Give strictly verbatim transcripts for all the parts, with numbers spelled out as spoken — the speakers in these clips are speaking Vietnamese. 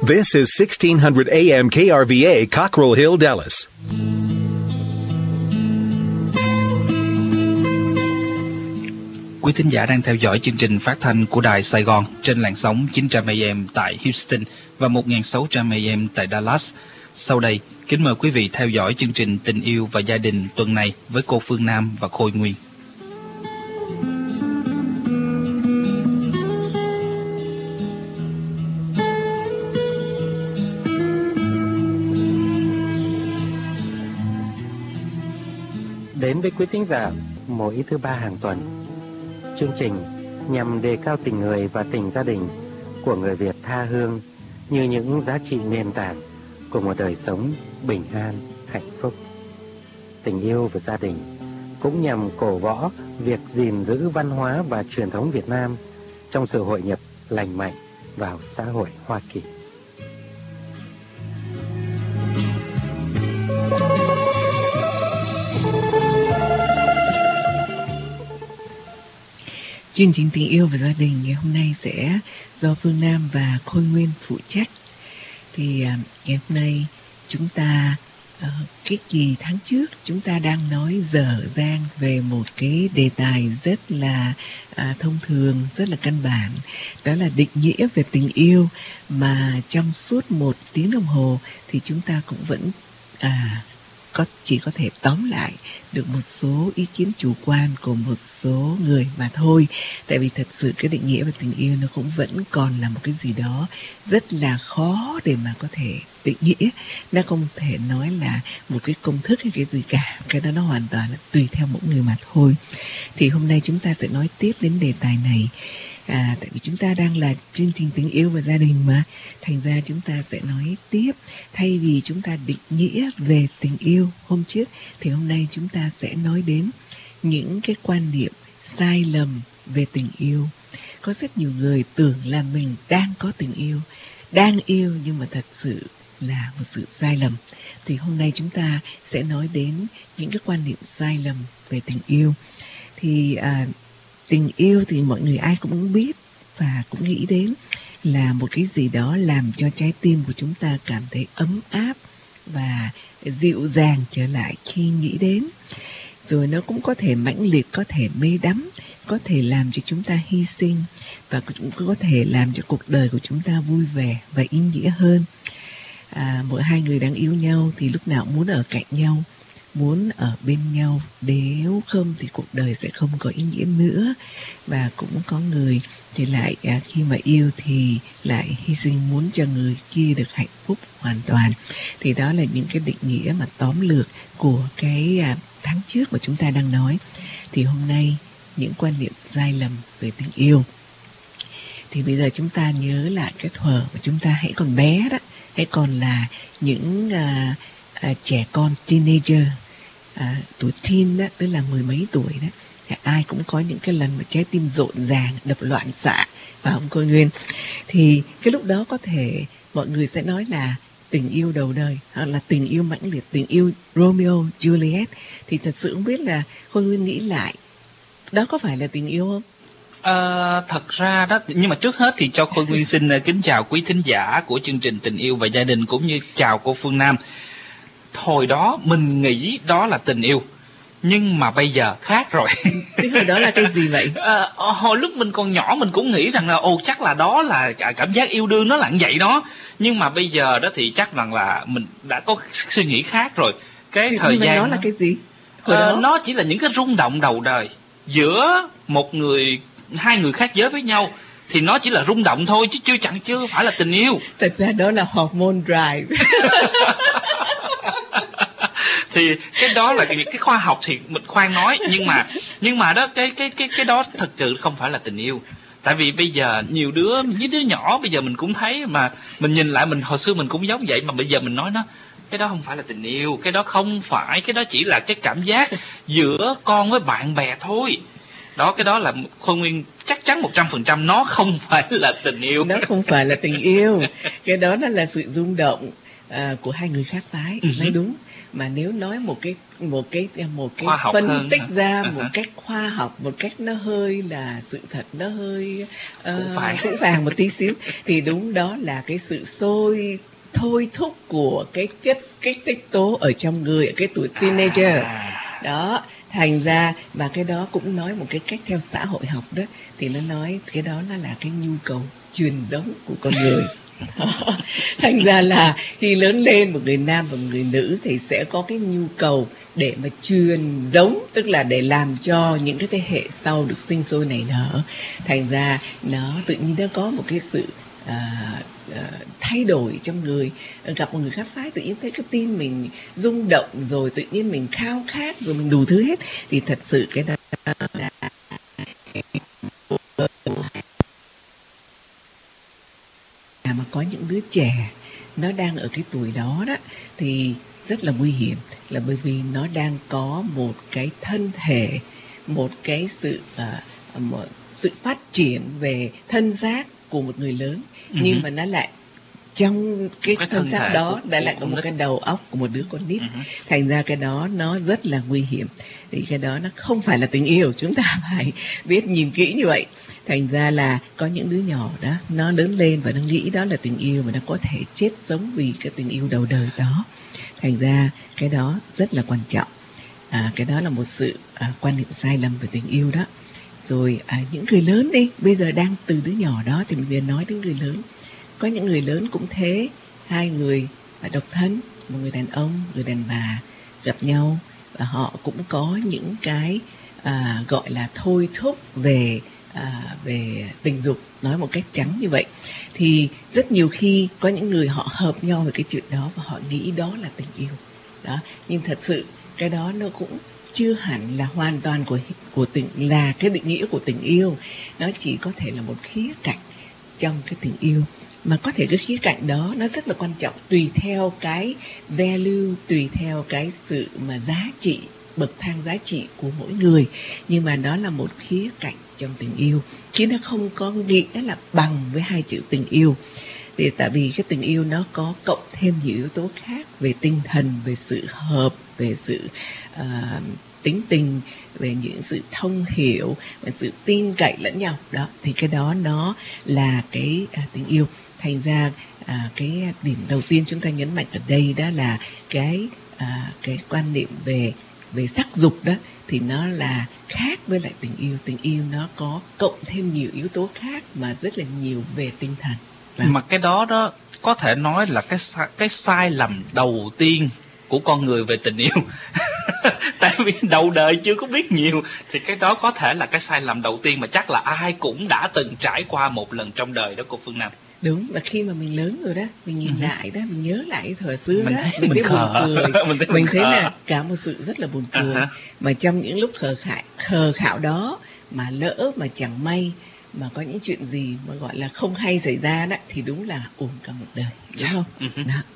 This is sixteen hundred A M K R V A, Cockrell Hill, Dallas. Quý thính giả đang theo dõi chương trình phát thanh của Đài Sài Gòn trên làn sóng chín trăm A M tại Houston và một nghìn sáu trăm A M tại Dallas. Sau đây, kính mời quý vị theo dõi chương trình Tình yêu và gia đình tuần này với cô Phương Nam và Khôi Nguyên. Đến với quý thính giả mỗi thứ ba hàng tuần, chương trình nhằm đề cao tình người và tình gia đình của người Việt tha hương như những giá trị nền tảng của một đời sống bình an, hạnh phúc. Tình yêu và gia đình cũng nhằm cổ võ việc gìn giữ văn hóa và truyền thống Việt Nam trong sự hội nhập lành mạnh vào xã hội Hoa Kỳ. Chương trình Tình yêu và gia đình ngày hôm nay sẽ do Phương Nam và Khôi Nguyên phụ trách. Thì uh, ngày hôm nay chúng ta uh, cái kỳ tháng trước chúng ta đang nói dở dang về một cái đề tài rất là uh, thông thường, rất là căn bản, đó là định nghĩa về tình yêu, mà trong suốt một tiếng đồng hồ thì chúng ta cũng vẫn uh, có chỉ có thể tóm lại được một số ý kiến chủ quan của một số người mà thôi. Tại vì thật sự cái định nghĩa về tình yêu nó cũng vẫn còn là một cái gì đó rất là khó để mà có thể định nghĩa. Nó không thể nói là một cái công thức hay cái gì cả. Cái đó nó hoàn toàn là tùy theo mỗi người mà thôi. Thì hôm nay chúng ta sẽ nói tiếp đến đề tài này. À, tại vì chúng ta đang là chương trình Tình yêu và gia đình mà, thành ra chúng ta sẽ nói tiếp. Thay vì chúng ta định nghĩa về tình yêu hôm trước, thì hôm nay chúng ta sẽ nói đến những cái quan niệm sai lầm về tình yêu. Có rất nhiều người tưởng là mình đang có tình yêu, đang yêu, nhưng mà thật sự là một sự sai lầm. Thì hôm nay chúng ta sẽ nói đến những cái quan niệm sai lầm về tình yêu. Thì à, tình yêu thì mọi người ai cũng biết và cũng nghĩ đến là một cái gì đó làm cho trái tim của chúng ta cảm thấy ấm áp và dịu dàng trở lại khi nghĩ đến. Rồi nó cũng có thể mãnh liệt, có thể mê đắm, có thể làm cho chúng ta hy sinh, và cũng có thể làm cho cuộc đời của chúng ta vui vẻ và ý nghĩa hơn. À, mỗi hai người đang yêu nhau thì lúc nào muốn ở cạnh nhau, muốn ở bên nhau, nếu không thì cuộc đời sẽ không có ý nghĩa nữa. Và cũng có người thì lại à, khi mà yêu thì lại hy sinh muốn cho người kia được hạnh phúc hoàn toàn. Thì đó là những cái định nghĩa mà tóm lược của cái à, tháng trước mà chúng ta đang nói. Thì hôm nay những quan niệm sai lầm về tình yêu. Thì bây giờ chúng ta nhớ lại cái thuở mà chúng ta hãy còn bé đó, hãy còn là những à, à, trẻ con teenager, à, tuổi teen đó, tức là mười mấy tuổi đó. Thì ai cũng có những cái lần mà trái tim rộn ràng, đập loạn xạ, và không Khôi Nguyên. Thì cái lúc đó có thể mọi người sẽ nói là tình yêu đầu đời, hoặc là tình yêu mãnh liệt, tình yêu Romeo Juliet. Thì thật sự không biết là Khôi Nguyên nghĩ lại, đó có phải là tình yêu không? À, thật ra đó, nhưng mà trước hết thì cho Khôi Nguyên xin kính chào quý thính giả của chương trình Tình yêu và gia đình, cũng như chào cô Phương Nam. Hồi đó mình nghĩ đó là tình yêu, nhưng mà bây giờ khác rồi. Thế hồi đó là cái gì vậy? À, hồi lúc mình còn nhỏ mình cũng nghĩ rằng là ồ chắc là đó là cảm giác yêu đương, nó là như vậy đó. Nhưng mà bây giờ đó thì chắc rằng là mình đã có suy nghĩ khác rồi. Cái thì thời gian nó là cái gì? À, nó chỉ là những cái rung động đầu đời giữa một người, hai người khác giới với nhau, thì nó chỉ là rung động thôi, chứ chưa chẳng chưa phải là tình yêu. Thật ra đó là hormone drive. Thì cái đó là những cái khoa học thì mình khoan nói, nhưng mà nhưng mà đó cái cái cái cái đó thật sự không phải là tình yêu. Tại vì bây giờ nhiều đứa, những đứa nhỏ bây giờ mình cũng thấy, mà mình nhìn lại mình hồi xưa mình cũng giống vậy, mà bây giờ mình nói nó cái đó không phải là tình yêu, cái đó không phải, cái đó chỉ là cái cảm giác giữa con với bạn bè thôi. Đó, cái đó là Khôi Nguyên chắc chắn một trăm phần trăm nó không phải là tình yêu. Nó không phải là tình yêu. Cái đó nó là sự rung động uh, của hai người khác phái. Uh-huh. Nói đúng. mà nếu nói một cái một cái một cái Khoa học phân hơn tích hả? ra À một hả? cách khoa học, một cách nó hơi là sự thật, nó hơi Phũ uh, phàng. phũ phàng một tí xíu, thì đúng đó là cái sự sôi thôi thúc của cái chất kích thích tố ở trong người ở cái tuổi teenager. À. Đó, thành ra và cái đó cũng nói một cái cách theo xã hội học đó, thì nó nói cái đó nó là cái nhu cầu truyền thống của con người. Thành ra là khi lớn lên, một người nam và một người nữ thì sẽ có cái nhu cầu để mà truyền giống, tức là để làm cho những cái thế hệ sau được sinh sôi nảy nở. Thành ra nó tự nhiên nó có một cái sự à, à, thay đổi trong người. Gặp một người khác phái tự nhiên thấy cái tim mình rung động, rồi tự nhiên mình khao khát, rồi mình đủ thứ hết. Thì thật sự cái đó là mà có những đứa trẻ nó đang ở cái tuổi đó đó thì rất là nguy hiểm, là bởi vì nó đang có một cái thân thể, một cái sự uh, một sự phát triển về thân xác của một người lớn, uh-huh. nhưng mà nó lại trong cái, cái thân xác đó đã lại có một cái đầu óc của một đứa con nít. Uh-huh. Thành ra cái đó nó rất là nguy hiểm. Thì cái đó nó không phải là tình yêu, chúng ta phải biết nhìn kỹ như vậy. Thành ra là có những đứa nhỏ đó, nó lớn lên và nó nghĩ đó là tình yêu, và nó có thể chết sống vì cái tình yêu đầu đời đó. Thành ra cái đó rất là quan trọng. À, cái đó là một sự à, quan niệm sai lầm về tình yêu đó. Rồi à, những người lớn đi, bây giờ đang từ đứa nhỏ đó thì mình vừa nói đến người lớn. Có những người lớn cũng thế, hai người à, độc thân, một người đàn ông, người đàn bà gặp nhau, và họ cũng có những cái à, gọi là thôi thúc về À, về tình dục, nói một cách trắng như vậy. Thì rất nhiều khi có những người họ hợp nhau về cái chuyện đó và họ nghĩ đó là tình yêu đó, nhưng thật sự cái đó nó cũng chưa hẳn là hoàn toàn của của tình là cái định nghĩa của tình yêu. Nó chỉ có thể là một khía cạnh trong cái tình yêu, mà có thể cái khía cạnh đó nó rất là quan trọng tùy theo cái value, tùy theo cái sự mà giá trị, bậc thang giá trị của mỗi người, nhưng mà đó là một khía cạnh trong tình yêu, chứ nó không có nghĩa là bằng với hai chữ tình yêu. Thì tại vì cái tình yêu nó có cộng thêm nhiều yếu tố khác về tinh thần, về sự hợp, về sự uh, tính tình, về những sự thông hiểu, về sự tin cậy lẫn nhau đó. Thì cái đó nó là cái uh, tình yêu. Thành ra uh, cái điểm đầu tiên chúng ta nhấn mạnh ở đây đó là cái uh, cái quan niệm về về sắc dục đó, thì nó là khác với lại tình yêu. Tình yêu nó có cộng thêm nhiều yếu tố khác mà rất là nhiều về tinh thần. Và mà cái đó đó có thể nói là cái cái sai lầm đầu tiên của con người về tình yêu. Tại vì đầu đời chưa có biết nhiều, thì cái đó có thể là cái sai lầm đầu tiên mà chắc là ai cũng đã từng trải qua một lần trong đời đó cô Phương Nam. Đúng, và khi mà mình lớn rồi đó, mình nhìn uh-huh. lại đó, mình nhớ lại cái thời xưa mình đó, thấy mình, mình thấy khờ. buồn cười, mình thấy, mình thấy khờ. là cả một sự rất là buồn cười. Uh-huh. Mà trong những lúc khờ khạo, khờ khạo đó mà lỡ mà chẳng may mà có những chuyện gì mà gọi là không hay xảy ra đó, thì đúng là ổn cả một đời, đúng không? Uh-huh. Đó.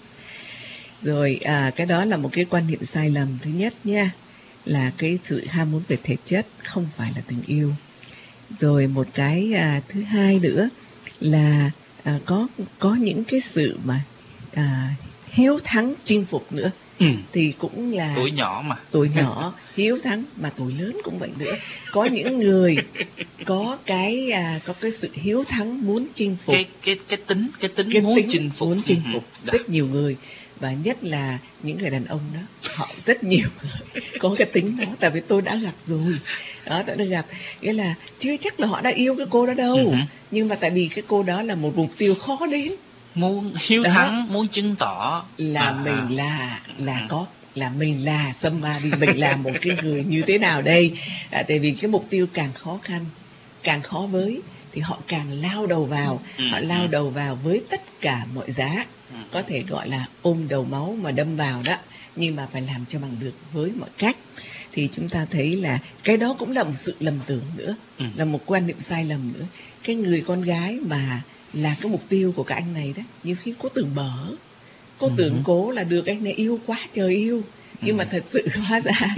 Rồi à, cái đó là một cái quan niệm sai lầm thứ nhất nha, là cái sự ham muốn về thể chất không phải là tình yêu. Rồi một cái à, thứ hai nữa là à, có có những cái sự mà à, hiếu thắng chinh phục nữa. Ừ. Thì cũng là tuổi nhỏ mà tuổi nhỏ hiếu thắng, mà tuổi lớn cũng vậy nữa. Có những người có cái à, có cái sự hiếu thắng muốn chinh phục, cái cái cái tính cái tính cái muốn tính chinh phục muốn chinh phục ừ. rất nhiều người, và nhất là những người đàn ông đó, họ rất nhiều có cái tính đó. Tại vì tôi đã gặp rồi đó, tôi đã gặp, nghĩa là chưa chắc là họ đã yêu cái cô đó đâu, ừ. nhưng mà tại vì cái cô đó là một mục tiêu khó đến, muốn hiếu đó, thắng, muốn chứng tỏ là à, mình là là à. có là mình là somebody, mình là một cái người như thế nào đây. À, tại vì cái mục tiêu càng khó khăn, càng khó với, thì họ càng lao đầu vào, ừ. họ lao đầu vào với tất cả mọi giá, ừ. có thể gọi là ôm đầu máu mà đâm vào đó, nhưng mà phải làm cho bằng được với mọi cách. Thì chúng ta thấy là cái đó cũng là một sự lầm tưởng nữa, ừ. là một quan niệm sai lầm nữa. Cái người con gái mà là cái mục tiêu của các anh này đó, nhiều khi cô tưởng bở, cô ừ. tưởng cố là được anh này yêu quá trời yêu, nhưng ừ. mà thật sự hóa ra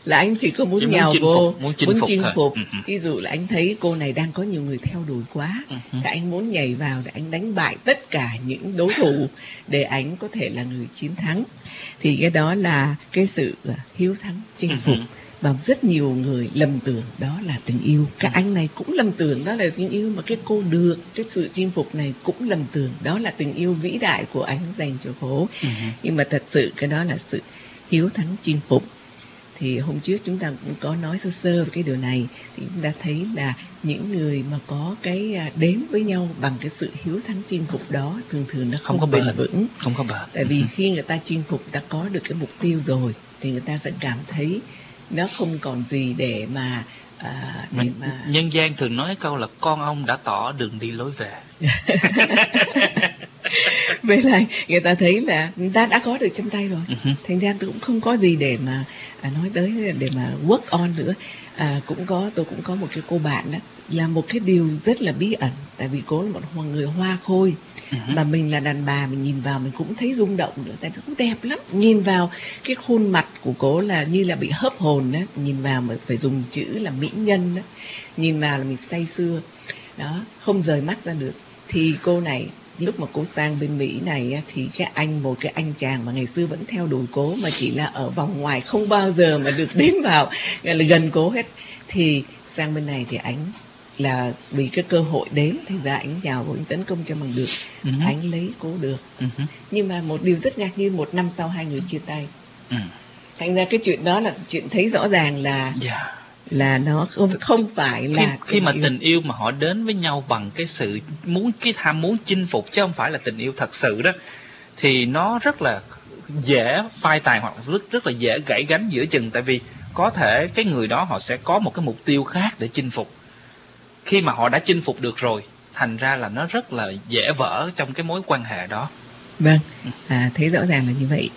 là anh chỉ có muốn Chỉ muốn nhào chinh vô, phục, muốn chinh phục thôi. phục. Ừ, ừ. Ví dụ là anh thấy cô này đang có nhiều người theo đuổi quá, Ừ, ừ. thì anh muốn nhảy vào để anh đánh bại tất cả những đối thủ để anh có thể là người chiến thắng. Thì cái đó là cái sự à, hiếu thắng chinh Ừ, phục. ừ. Và rất nhiều người lầm tưởng đó là tình yêu. Các anh này cũng lầm tưởng đó là tình yêu, mà cái cô được cái sự chinh phục này cũng lầm tưởng đó là tình yêu vĩ đại của anh dành cho cô. Ừ. Nhưng mà thật sự cái đó là sự hiếu thắng chinh phục. Thì hôm trước chúng ta cũng có nói sơ sơ về cái điều này, thì chúng ta thấy là những người mà có cái à, đến với nhau bằng cái sự hiếu thắng chinh phục đó thường thường nó không, Không có bền bền. vững. Không có bền. Tại vì khi người ta chinh phục, ta có được cái mục tiêu rồi, thì người ta sẽ cảm thấy nó không còn gì để mà à, để Mình, mà nhân gian thường nói câu là con ông đã tỏ đường đi lối về. với lại người ta thấy là người ta đã có được trong tay rồi, Uh-huh. thành ra tôi cũng không có gì để mà à, nói tới để mà work on nữa. À, cũng có tôi cũng có một cái cô bạn đó là một cái điều rất là bí ẩn, tại vì cô là một người hoa khôi. Uh-huh. Mà mình là đàn bà, mình nhìn vào mình cũng thấy rung động nữa, tại vì cũng đẹp lắm. Nhìn vào cái khuôn mặt của cô là như là bị hớp hồn đó, nhìn vào mà phải dùng chữ là mỹ nhân đó, nhìn vào là mình say sưa đó, không rời mắt ra được. Thì cô này lúc mà cô sang bên Mỹ này á, thì cái anh một cái anh chàng mà ngày xưa vẫn theo đuổi cô mà chỉ là ở vòng ngoài, không bao giờ mà được đến vào gọi là gần cô hết, thì sang bên này thì anh là vì cái cơ hội đến, thành ra anh nhào vào, anh tấn công cho bằng được. Uh-huh. Anh lấy cô được. Uh-huh. Nhưng mà một điều rất ngạc nhiên, một năm sau hai người chia tay. Uh-huh. Thành ra cái chuyện đó là chuyện thấy rõ ràng là Yeah. là nó không không phải Khi, là khi mà yêu. tình yêu mà họ đến với nhau bằng cái sự muốn, cái tham muốn chinh phục, chứ không phải là tình yêu thật sự đó, thì nó rất là dễ phai tàn, hoặc rất rất là dễ gãy gánh giữa chừng. Tại vì có thể cái người đó họ sẽ có một cái mục tiêu khác để chinh phục. Khi mà họ đã chinh phục được rồi, thành ra là nó rất là dễ vỡ trong cái mối quan hệ đó. Vâng, à, thấy rõ ràng là như vậy.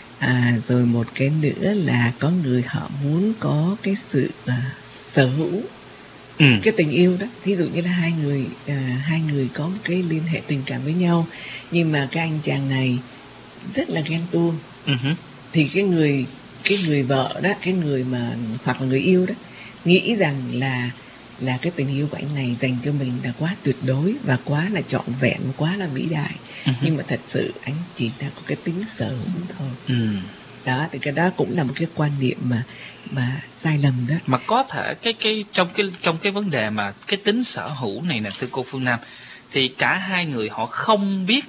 À, rồi một cái nữa là có người họ muốn có cái sự à, sở hữu Ừ. cái tình yêu đó. Thí dụ như là hai người à, hai người có một cái liên hệ tình cảm với nhau, nhưng mà cái anh chàng này rất là ghen tuông. Uh-huh. Thì cái người cái người vợ đó, cái người mà hoặc là người yêu đó nghĩ rằng là là cái tình yêu của anh này dành cho mình là quá tuyệt đối và quá là trọn vẹn, quá là vĩ đại. Uh-huh. Nhưng mà thật sự anh chỉ là có cái tính sở hữu thôi. Ừ. Đó, thì cái đó cũng là một cái quan niệm mà mà sai lầm đó. Mà có thể cái cái trong cái trong cái vấn đề mà cái tính sở hữu này nè, thưa cô Phương Nam, thì cả hai người họ không biết,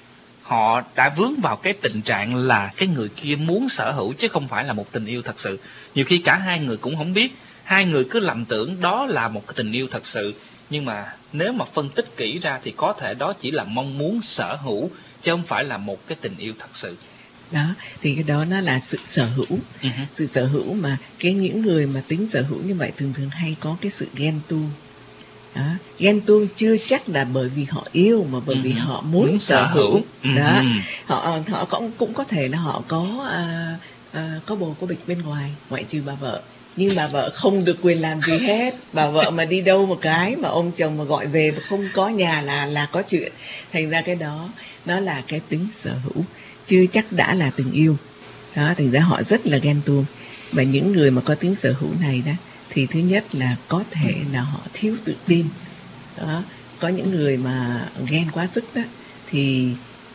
họ đã vướng vào cái tình trạng là cái người kia muốn sở hữu chứ không phải là một tình yêu thật sự. Nhiều khi cả hai người cũng không biết, hai người cứ lầm tưởng đó là một cái tình yêu thật sự, nhưng mà nếu mà phân tích kỹ ra thì có thể đó chỉ là mong muốn sở hữu chứ không phải là một cái tình yêu thật sự. Đó, thì cái đó nó là sự sở hữu. Uh-huh. Sự sở hữu mà cái những người mà tính sở hữu như vậy thường thường hay có cái sự ghen tuông. Đó, ghen tuông chưa chắc là bởi vì họ yêu, mà bởi vì Uh-huh. họ muốn, Muốn sở sở hữu. hữu. Đó, Uh-huh. họ họ cũng cũng có thể là họ có à, à, có bồ có bịch bên ngoài, ngoại trừ bà vợ. Nhưng bà vợ không được quyền làm gì hết. Bà vợ mà đi đâu một cái mà ông chồng mà gọi về mà không có nhà là là có chuyện. Thành ra cái đó nó là cái tính sở hữu, chưa chắc đã là tình yêu. Đó, thành ra họ rất là ghen tuông. Và những người mà có tính sở hữu này đó, thì thứ nhất là có thể là họ thiếu tự tin. Đó, có những người mà ghen quá sức đó, thì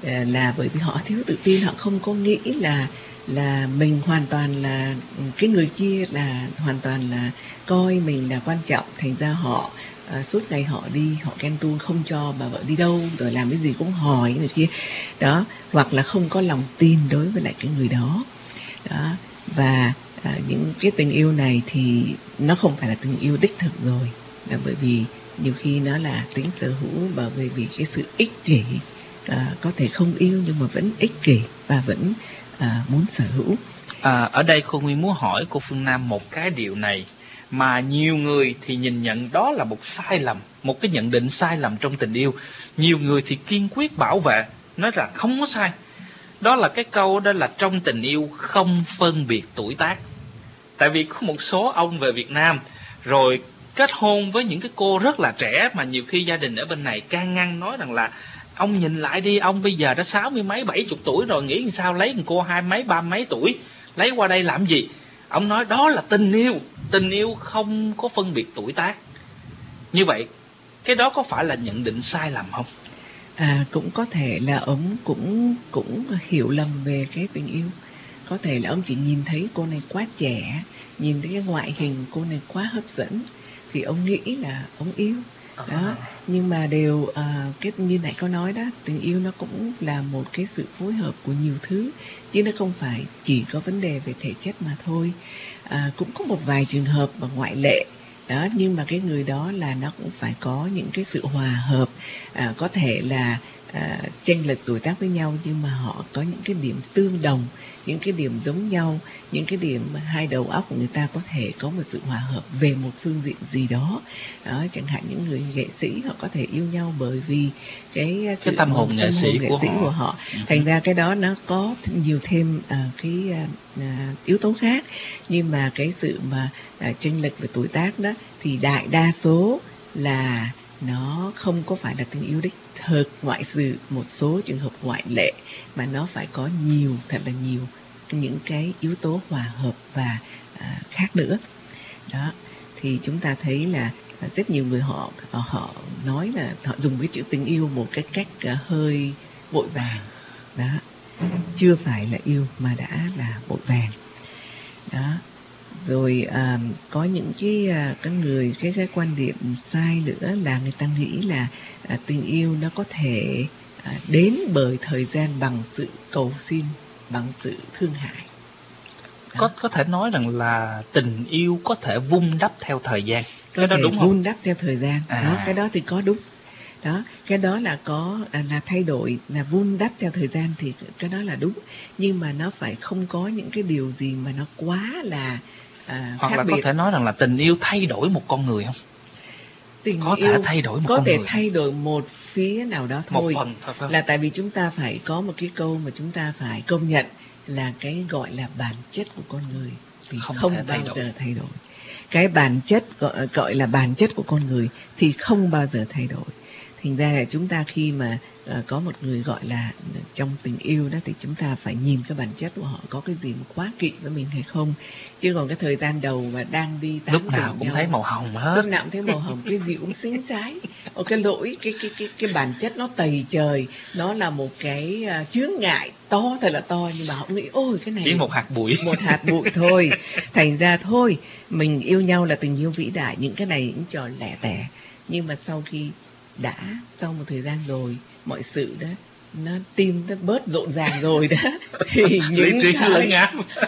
là bởi vì họ thiếu tự tin, họ không có nghĩ là là mình hoàn toàn là cái người kia là hoàn toàn là coi mình là quan trọng. Thành ra họ à, suốt ngày họ đi, họ ghen tuông, không cho bà vợ đi đâu, rồi làm cái gì cũng hỏi người kia đó, hoặc là không có lòng tin đối với lại cái người đó. Đó, và à, những cái tình yêu này thì nó không phải là tình yêu đích thực rồi, là bởi vì nhiều khi nó là tính sở hữu, bởi vì vì cái sự ích kỷ. À, có thể không yêu nhưng mà vẫn ích kỷ và vẫn à, muốn sở hữu. À, ở đây cô Nguyên muốn hỏi cô Phương Nam một cái điều này mà nhiều người thì nhìn nhận đó là một sai lầm, một cái nhận định sai lầm trong tình yêu. Nhiều người thì kiên quyết bảo vệ, nói rằng không có sai. Đó là cái câu đó là trong tình yêu không phân biệt tuổi tác. Tại vì có một số ông về Việt Nam rồi kết hôn với những cái cô rất là trẻ, mà nhiều khi gia đình ở bên này can ngăn, nói rằng là ông nhìn lại đi, ông bây giờ đã sáu mươi mấy, bảy chục tuổi rồi, nghĩ sao lấy một cô hai mấy, ba mấy tuổi lấy qua đây làm gì? Ông nói đó là tình yêu, tình yêu không có phân biệt tuổi tác. Như vậy cái đó có phải là nhận định sai lầm không? À, cũng có thể là ông cũng cũng hiểu lầm về cái tình yêu. Có thể là ông chỉ nhìn thấy cô này quá trẻ, nhìn thấy cái ngoại hình cô này quá hấp dẫn, thì ông nghĩ là ông yêu. Đó, nhưng mà đều à, cái như nãy có nói đó, tình yêu nó cũng là một cái sự phối hợp của nhiều thứ, chứ nó không phải chỉ có vấn đề về thể chất mà thôi. À, cũng có một vài trường hợp và ngoại lệ đó, nhưng mà cái người đó là nó cũng phải có những cái sự hòa hợp. À, có thể là à, chênh lệch tuổi tác với nhau, nhưng mà họ có những cái điểm tương đồng, những cái điểm giống nhau, những cái điểm hai đầu óc của người ta có thể có một sự hòa hợp về một phương diện gì đó. Đó, chẳng hạn những người nghệ sĩ họ có thể yêu nhau bởi vì cái sự cái tâm hồn nghệ sĩ, nghệ của, sĩ họ. của họ. Thành ra cái đó nó có nhiều thêm à, cái à, yếu tố khác, nhưng mà cái sự mà à, chênh lệch về tuổi tác đó thì đại đa số là nó không có phải là tình yêu đích thực, ngoại trừ một số trường hợp ngoại lệ mà nó phải có nhiều, thật là nhiều những cái yếu tố hòa hợp và à, khác nữa. Đó, thì chúng ta thấy là rất nhiều người họ họ nói là họ dùng cái chữ tình yêu một cái cách uh, hơi vội vàng. Đó, chưa phải là yêu mà đã là vội vàng. Đó, rồi à, có những cái à, các người cái cái quan điểm sai nữa là người ta nghĩ là à, tình yêu nó có thể à, đến bởi thời gian bằng sự cầu xin, bằng sự thương hại. Đó. Có có thể nói rằng là tình yêu có thể vun đắp theo thời gian. Có Cái đó thể đúng không? vun đắp theo thời gian. À. Đó, cái đó thì có đúng. Đó, cái đó là có à, là thay đổi, là vun đắp theo thời gian thì cái đó là đúng, nhưng mà nó phải không có những cái điều gì mà nó quá là à, hoặc khác là biệt. có thể nói rằng là tình yêu thay đổi một con người không? Tình Có yêu thể thay đổi một có con thể người. thay đổi một phía nào đó thôi. Một phần thôi phải không? Là tại vì chúng ta phải có một cái câu mà chúng ta phải công nhận là cái gọi là bản chất của con người thì Không không, thể thay bao đổi. giờ thay đổi. Cái bản chất gọi, gọi là bản chất của con người thì không bao giờ thay đổi. Thành ra là chúng ta khi mà uh, có một người gọi là trong tình yêu đó thì chúng ta phải nhìn cái bản chất của họ có cái gì mà quá kỵ với mình hay không. Chứ còn cái thời gian đầu mà đang đi tán Lúc nào tỉnh cũng nhau, thấy màu hồng hết. lúc nào cũng thấy màu hồng, cái gì cũng xinh xái. Ở cái lỗi cái cái cái cái bản chất nó tày trời, nó là một cái uh, chướng ngại to thật là to, nhưng mà họ nghĩ ôi cái này Chỉ một hạt bụi. một hạt bụi thôi. Thành ra thôi, mình yêu nhau là tình yêu vĩ đại, những cái này những trò lẻ tẻ. Nhưng mà sau khi đã sau một thời gian rồi, mọi sự đó nó tim nó bớt rộn ràng rồi đó, thì những cái,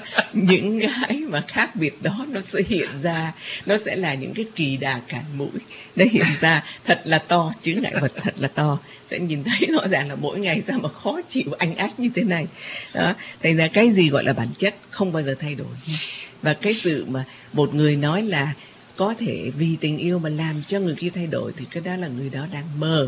những cái mà khác biệt đó nó sẽ hiện ra, nó sẽ là những cái kỳ đà cản mũi, nó hiện ra thật là to, chướng ngại vật thật là to, sẽ nhìn thấy rõ ràng là mỗi ngày sao mà khó chịu anh ách như thế này. Đó, thành ra cái gì gọi là bản chất không bao giờ thay đổi. Và cái sự mà một người nói là có thể vì tình yêu mà làm cho người kia thay đổi thì cái đó là người đó đang mơ,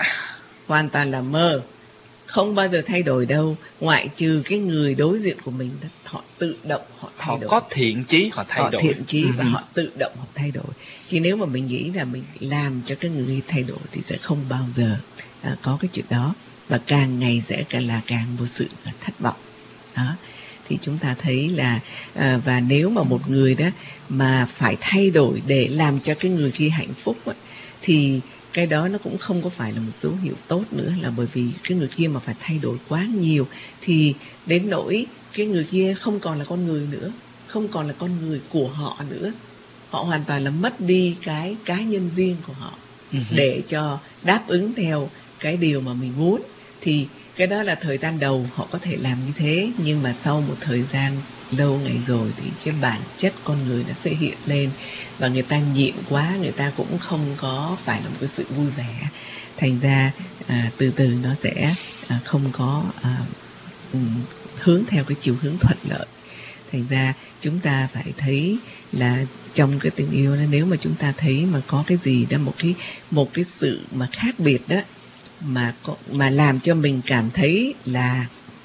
hoàn toàn là mơ, không bao giờ thay đổi đâu, ngoại trừ cái người đối diện của mình đó, họ tự động họ thay Họ đổi, có thiện chí họ thay họ đổi. thiện chí và Ừ. họ tự động họ thay đổi. Chứ nếu mà mình nghĩ là mình làm cho cái người thay đổi thì sẽ không bao giờ à, có cái chuyện đó, và càng ngày sẽ càng là càng một sự thất vọng. Đó, thì chúng ta thấy là à, và nếu mà một người đó mà phải thay đổi để làm cho cái người kia hạnh phúc ấy, thì cái đó nó cũng không có phải là một dấu hiệu tốt nữa, là bởi vì cái người kia mà phải thay đổi quá nhiều thì đến nỗi cái người kia không còn là con người nữa, không còn là con người của họ nữa, họ hoàn toàn là mất đi cái cá nhân riêng của họ Uh-huh. để cho đáp ứng theo cái điều mà mình muốn. Thì cái đó là thời gian đầu họ có thể làm như thế, nhưng mà sau một thời gian lâu ngày rồi thì cái bản chất con người nó sẽ hiện lên, và người ta nhịn quá, người ta cũng không có phải là một cái sự vui vẻ, thành ra à, từ từ nó sẽ à, không có à, um, hướng theo cái chiều hướng thuận lợi. Thành ra chúng ta phải thấy là trong cái tình yêu đó, nếu mà chúng ta thấy mà có cái gì đó, một cái một cái sự mà khác biệt đó, mà có, mà làm cho mình cảm thấy là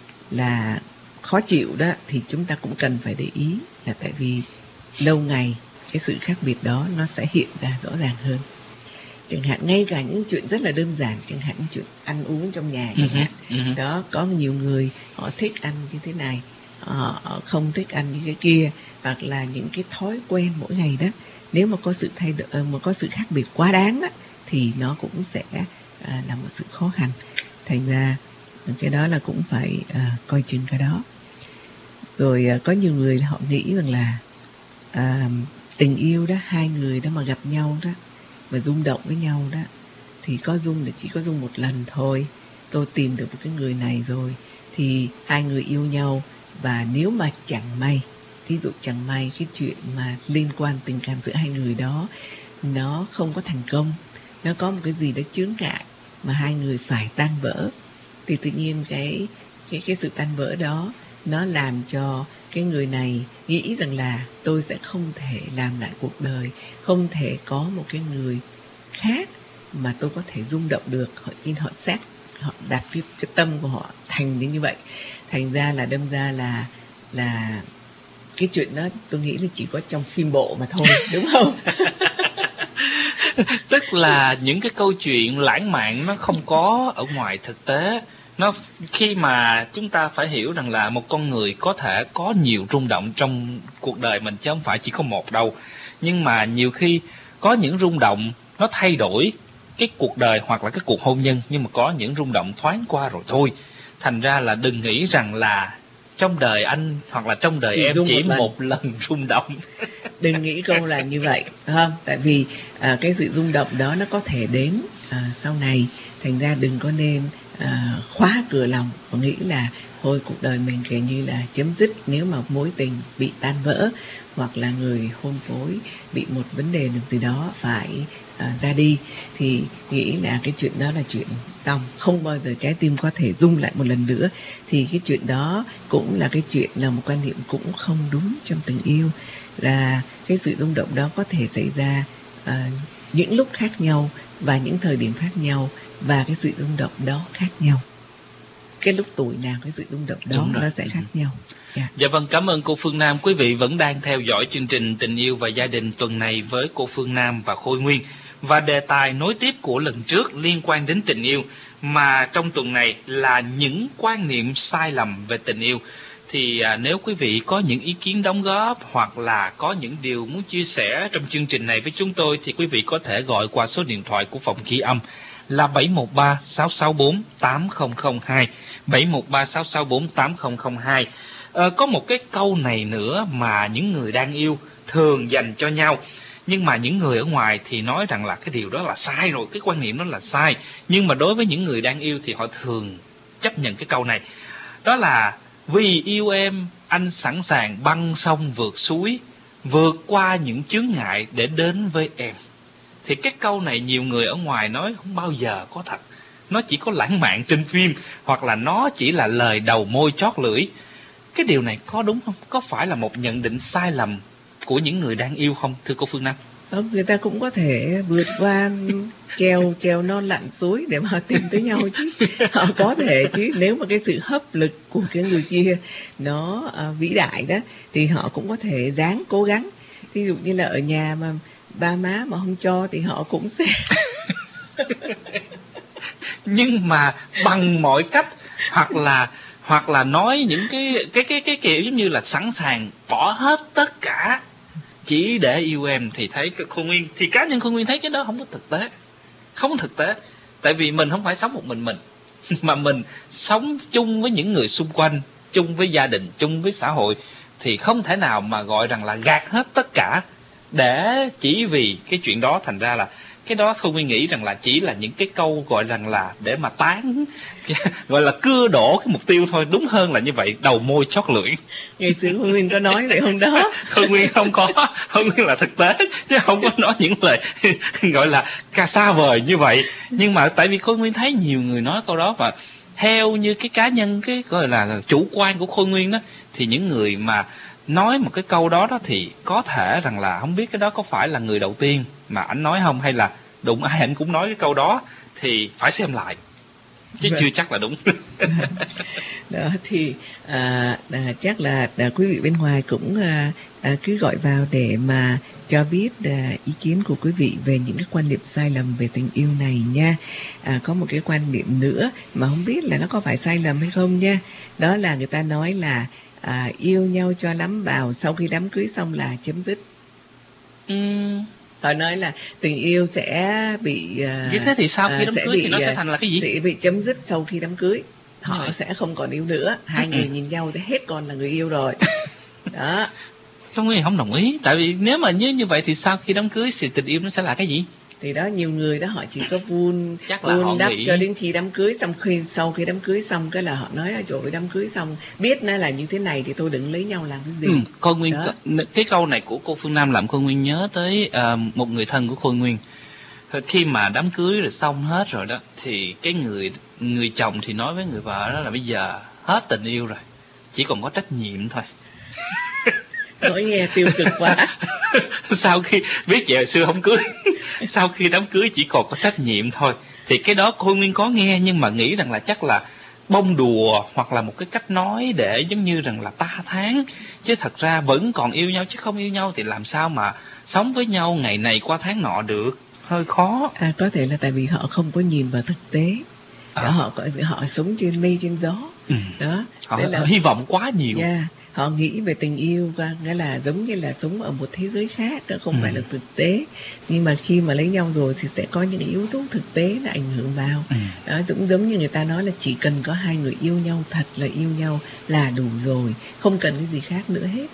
là khó chịu đó, thì chúng ta cũng cần phải để ý, là tại vì lâu ngày cái sự khác biệt đó nó sẽ hiện ra rõ ràng hơn. Chẳng hạn ngay cả những chuyện rất là đơn giản, chẳng hạn những chuyện ăn uống trong nhà chẳng hạn. Uh-huh. Đó, có nhiều người họ thích ăn như thế này, họ không thích ăn những cái kia, hoặc là những cái thói quen mỗi ngày đó, nếu mà có sự thay đổi, mà có sự khác biệt quá đáng đó, thì nó cũng sẽ à, là một sự khó khăn. Thành ra cái đó là cũng phải à, coi chừng cái đó. Rồi à, có nhiều người họ nghĩ rằng là à, tình yêu đó, hai người đó mà gặp nhau đó, mà rung động với nhau đó, thì có rung là chỉ có rung một lần thôi. Tôi tìm được một cái người này rồi thì hai người yêu nhau, và nếu mà chẳng may, thí dụ chẳng may cái chuyện mà liên quan tình cảm giữa hai người đó nó không có thành công, nó có một cái gì đó chướng ngại mà hai người phải tan vỡ, thì tự nhiên cái cái cái sự tan vỡ đó nó làm cho cái người này nghĩ rằng là tôi sẽ không thể làm lại cuộc đời, không thể có một cái người khác mà tôi có thể rung động được. Họ chỉ họ xét, họ đặt cái, cái tâm của họ thành đến như vậy. Thành ra là đâm ra là là cái chuyện đó tôi nghĩ là chỉ có trong phim bộ mà thôi, đúng không? Tức là những cái câu chuyện lãng mạn nó không có ở ngoài thực tế. Nó khi mà chúng ta phải hiểu rằng là một con người có thể có nhiều rung động trong cuộc đời mình, chứ không phải chỉ có một đâu. Nhưng mà nhiều khi có những rung động nó thay đổi cái cuộc đời hoặc là cái cuộc hôn nhân, nhưng mà có những rung động thoáng qua rồi thôi. Thành ra là đừng nghĩ rằng là trong đời anh hoặc là trong đời chỉ em chỉ một lần. một lần rung động. Đừng nghĩ câu là như vậy, không? Tại vì à, cái sự rung động đó nó có thể đến à, sau này. Thành ra đừng có nên à, khóa cửa lòng và nghĩ là thôi cuộc đời mình kể như là chấm dứt nếu mà mối tình bị tan vỡ, hoặc là người hôn phối bị một vấn đề gì đó phải à, ra đi, thì nghĩ là cái chuyện đó là chuyện xong, không bao giờ trái tim có thể rung lại một lần nữa. Thì cái chuyện đó cũng là cái chuyện, là một quan niệm cũng không đúng trong tình yêu. Là cái sự rung động đó có thể xảy ra à, những lúc khác nhau và những thời điểm khác nhau, và cái sự rung động đó khác nhau. Cái lúc tuổi nào cái sự rung động đó nó sẽ khác nhau. Yeah. Dạ vâng, cảm ơn cô Phương Nam. Quý vị vẫn đang theo dõi chương trình Tình yêu và gia đình tuần này với cô Phương Nam và Khôi Nguyên. Và đề tài nối tiếp của lần trước liên quan đến tình yêu, mà trong tuần này là những quan niệm sai lầm về tình yêu. Thì à, nếu quý vị có những ý kiến đóng góp hoặc là có những điều muốn chia sẻ trong chương trình này với chúng tôi, thì quý vị có thể gọi qua số điện thoại của phòng ghi âm là bảy một ba sáu sáu bốn tám không không hai, bảy một ba sáu sáu bốn tám không không hai. À, có một cái câu này nữa mà những người đang yêu thường dành cho nhau, nhưng mà những người ở ngoài thì nói rằng là cái điều đó là sai rồi, cái quan niệm đó là sai. Nhưng mà đối với những người đang yêu thì họ thường chấp nhận cái câu này. Đó là: vì yêu em, anh sẵn sàng băng sông vượt suối, vượt qua những chướng ngại để đến với em. Thì cái câu này nhiều người ở ngoài nói không bao giờ có thật. Nó chỉ có lãng mạn trên phim, hoặc là nó chỉ là lời đầu môi chót lưỡi. Cái điều này có đúng không? Có phải là một nhận định sai lầm của những người đang yêu không, thưa cô Phương Nam? Không, người ta cũng có thể vượt qua treo treo non lặn suối để mà tìm tới nhau chứ. Họ có thể chứ, nếu mà cái sự hấp lực của cái người kia nó à, vĩ đại đó, thì họ cũng có thể ráng cố gắng. Ví dụ như là ở nhà mà ba má mà không cho thì họ cũng sẽ nhưng mà bằng mọi cách, hoặc là hoặc là nói những cái cái cái cái kiểu giống như là sẵn sàng bỏ hết tất cả chỉ để yêu em, thì thấy cái Khôi Nguyên, thì cá nhân Khôi Nguyên thấy cái đó không có thực tế, không có thực tế. Tại vì mình không phải sống một mình mình, mà mình sống chung với những người xung quanh, chung với gia đình, chung với xã hội, thì không thể nào mà gọi rằng là gạt hết tất cả để chỉ vì cái chuyện đó. Thành ra là cái đó Khôi Nguyên nghĩ rằng là chỉ là những cái câu gọi rằng là để mà tán gọi là cưa đổ cái mục tiêu thôi, đúng hơn là như vậy, đầu môi chót lưỡi. ngày xưa Khôi Nguyên có nói vậy không đó? Khôi Nguyên không có, Khôi Nguyên là thực tế chứ không có nói những lời gọi là ca xa vời như vậy. Nhưng mà tại vì Khôi Nguyên thấy nhiều người nói câu đó, và theo như cái cá nhân, cái gọi là chủ quan của Khôi Nguyên đó, thì những người mà nói một cái câu đó đó thì có thể rằng là không biết cái đó có phải là người đầu tiên mà ảnh nói không, hay là đụng ai ảnh cũng nói cái câu đó, thì phải xem lại chứ Right. chưa chắc là đúng. Đó thì à, à, chắc là à, quý vị bên ngoài cũng à, à, cứ gọi vào để mà cho biết à, ý kiến của quý vị về những cái quan niệm sai lầm về tình yêu này nha. À, có một cái quan niệm nữa mà không biết là nó có phải sai lầm hay không nha. Đó là người ta nói là à, yêu nhau cho lắm vào, sau khi đám cưới xong là chấm dứt. Uhm. Họ nói là tình yêu sẽ bị uh, như thế thì sau khi đám uh, cưới bị, thì nó sẽ thành là cái gì? Sẽ bị chấm dứt sau khi đám cưới. Họ ừ. sẽ không còn yêu nữa. Hai người nhìn nhau thì hết còn là người yêu rồi. Đó. Không, người không đồng ý. Tại vì nếu mà như như vậy thì sau khi đám cưới thì tình yêu nó sẽ là cái gì? Thì đó, nhiều người đó họ chỉ có vun vun đắp nghĩ... cho đến khi đám cưới xong, khi sau khi đám cưới xong cái là họ nói trời ơi, đám cưới xong biết nó là như thế này thì tôi đừng lấy nhau làm cái gì. Ừ, Khôi Nguyên, cái câu này của cô Phương Nam làm Khôi Nguyên nhớ tới uh, một người thân của Khôi Nguyên. Khi mà đám cưới rồi xong hết rồi đó thì cái người người chồng thì nói với người vợ đó là bây giờ hết tình yêu rồi, chỉ còn có trách nhiệm thôi. Nói nghe tiêu cực quá. Sau khi biết vậy xưa không cưới, sau khi đám cưới chỉ còn có trách nhiệm thôi. Thì cái đó Khôi Nguyên có nghe, nhưng mà nghĩ rằng là chắc là bông đùa hoặc là một cái cách nói để giống như rằng là ta tháng, chứ thật ra vẫn còn yêu nhau, chứ không yêu nhau thì làm sao mà sống với nhau ngày này qua tháng nọ được, hơi khó. À, có thể là tại vì họ không có nhìn vào thực tế. Đó, à. họ họ sống trên mây trên gió. Ừ. Đó, họ, là, họ hy vọng quá nhiều. Yeah, họ nghĩ về tình yêu và nghĩa là giống như là sống ở một thế giới khác, đó không ừ. phải là thực tế. Nhưng mà khi mà lấy nhau rồi thì sẽ có những yếu tố thực tế là ảnh hưởng vào. Ừ. Đó, giống giống như người ta nói là chỉ cần có hai người yêu nhau thật là yêu nhau là đủ rồi, không cần cái gì khác nữa hết.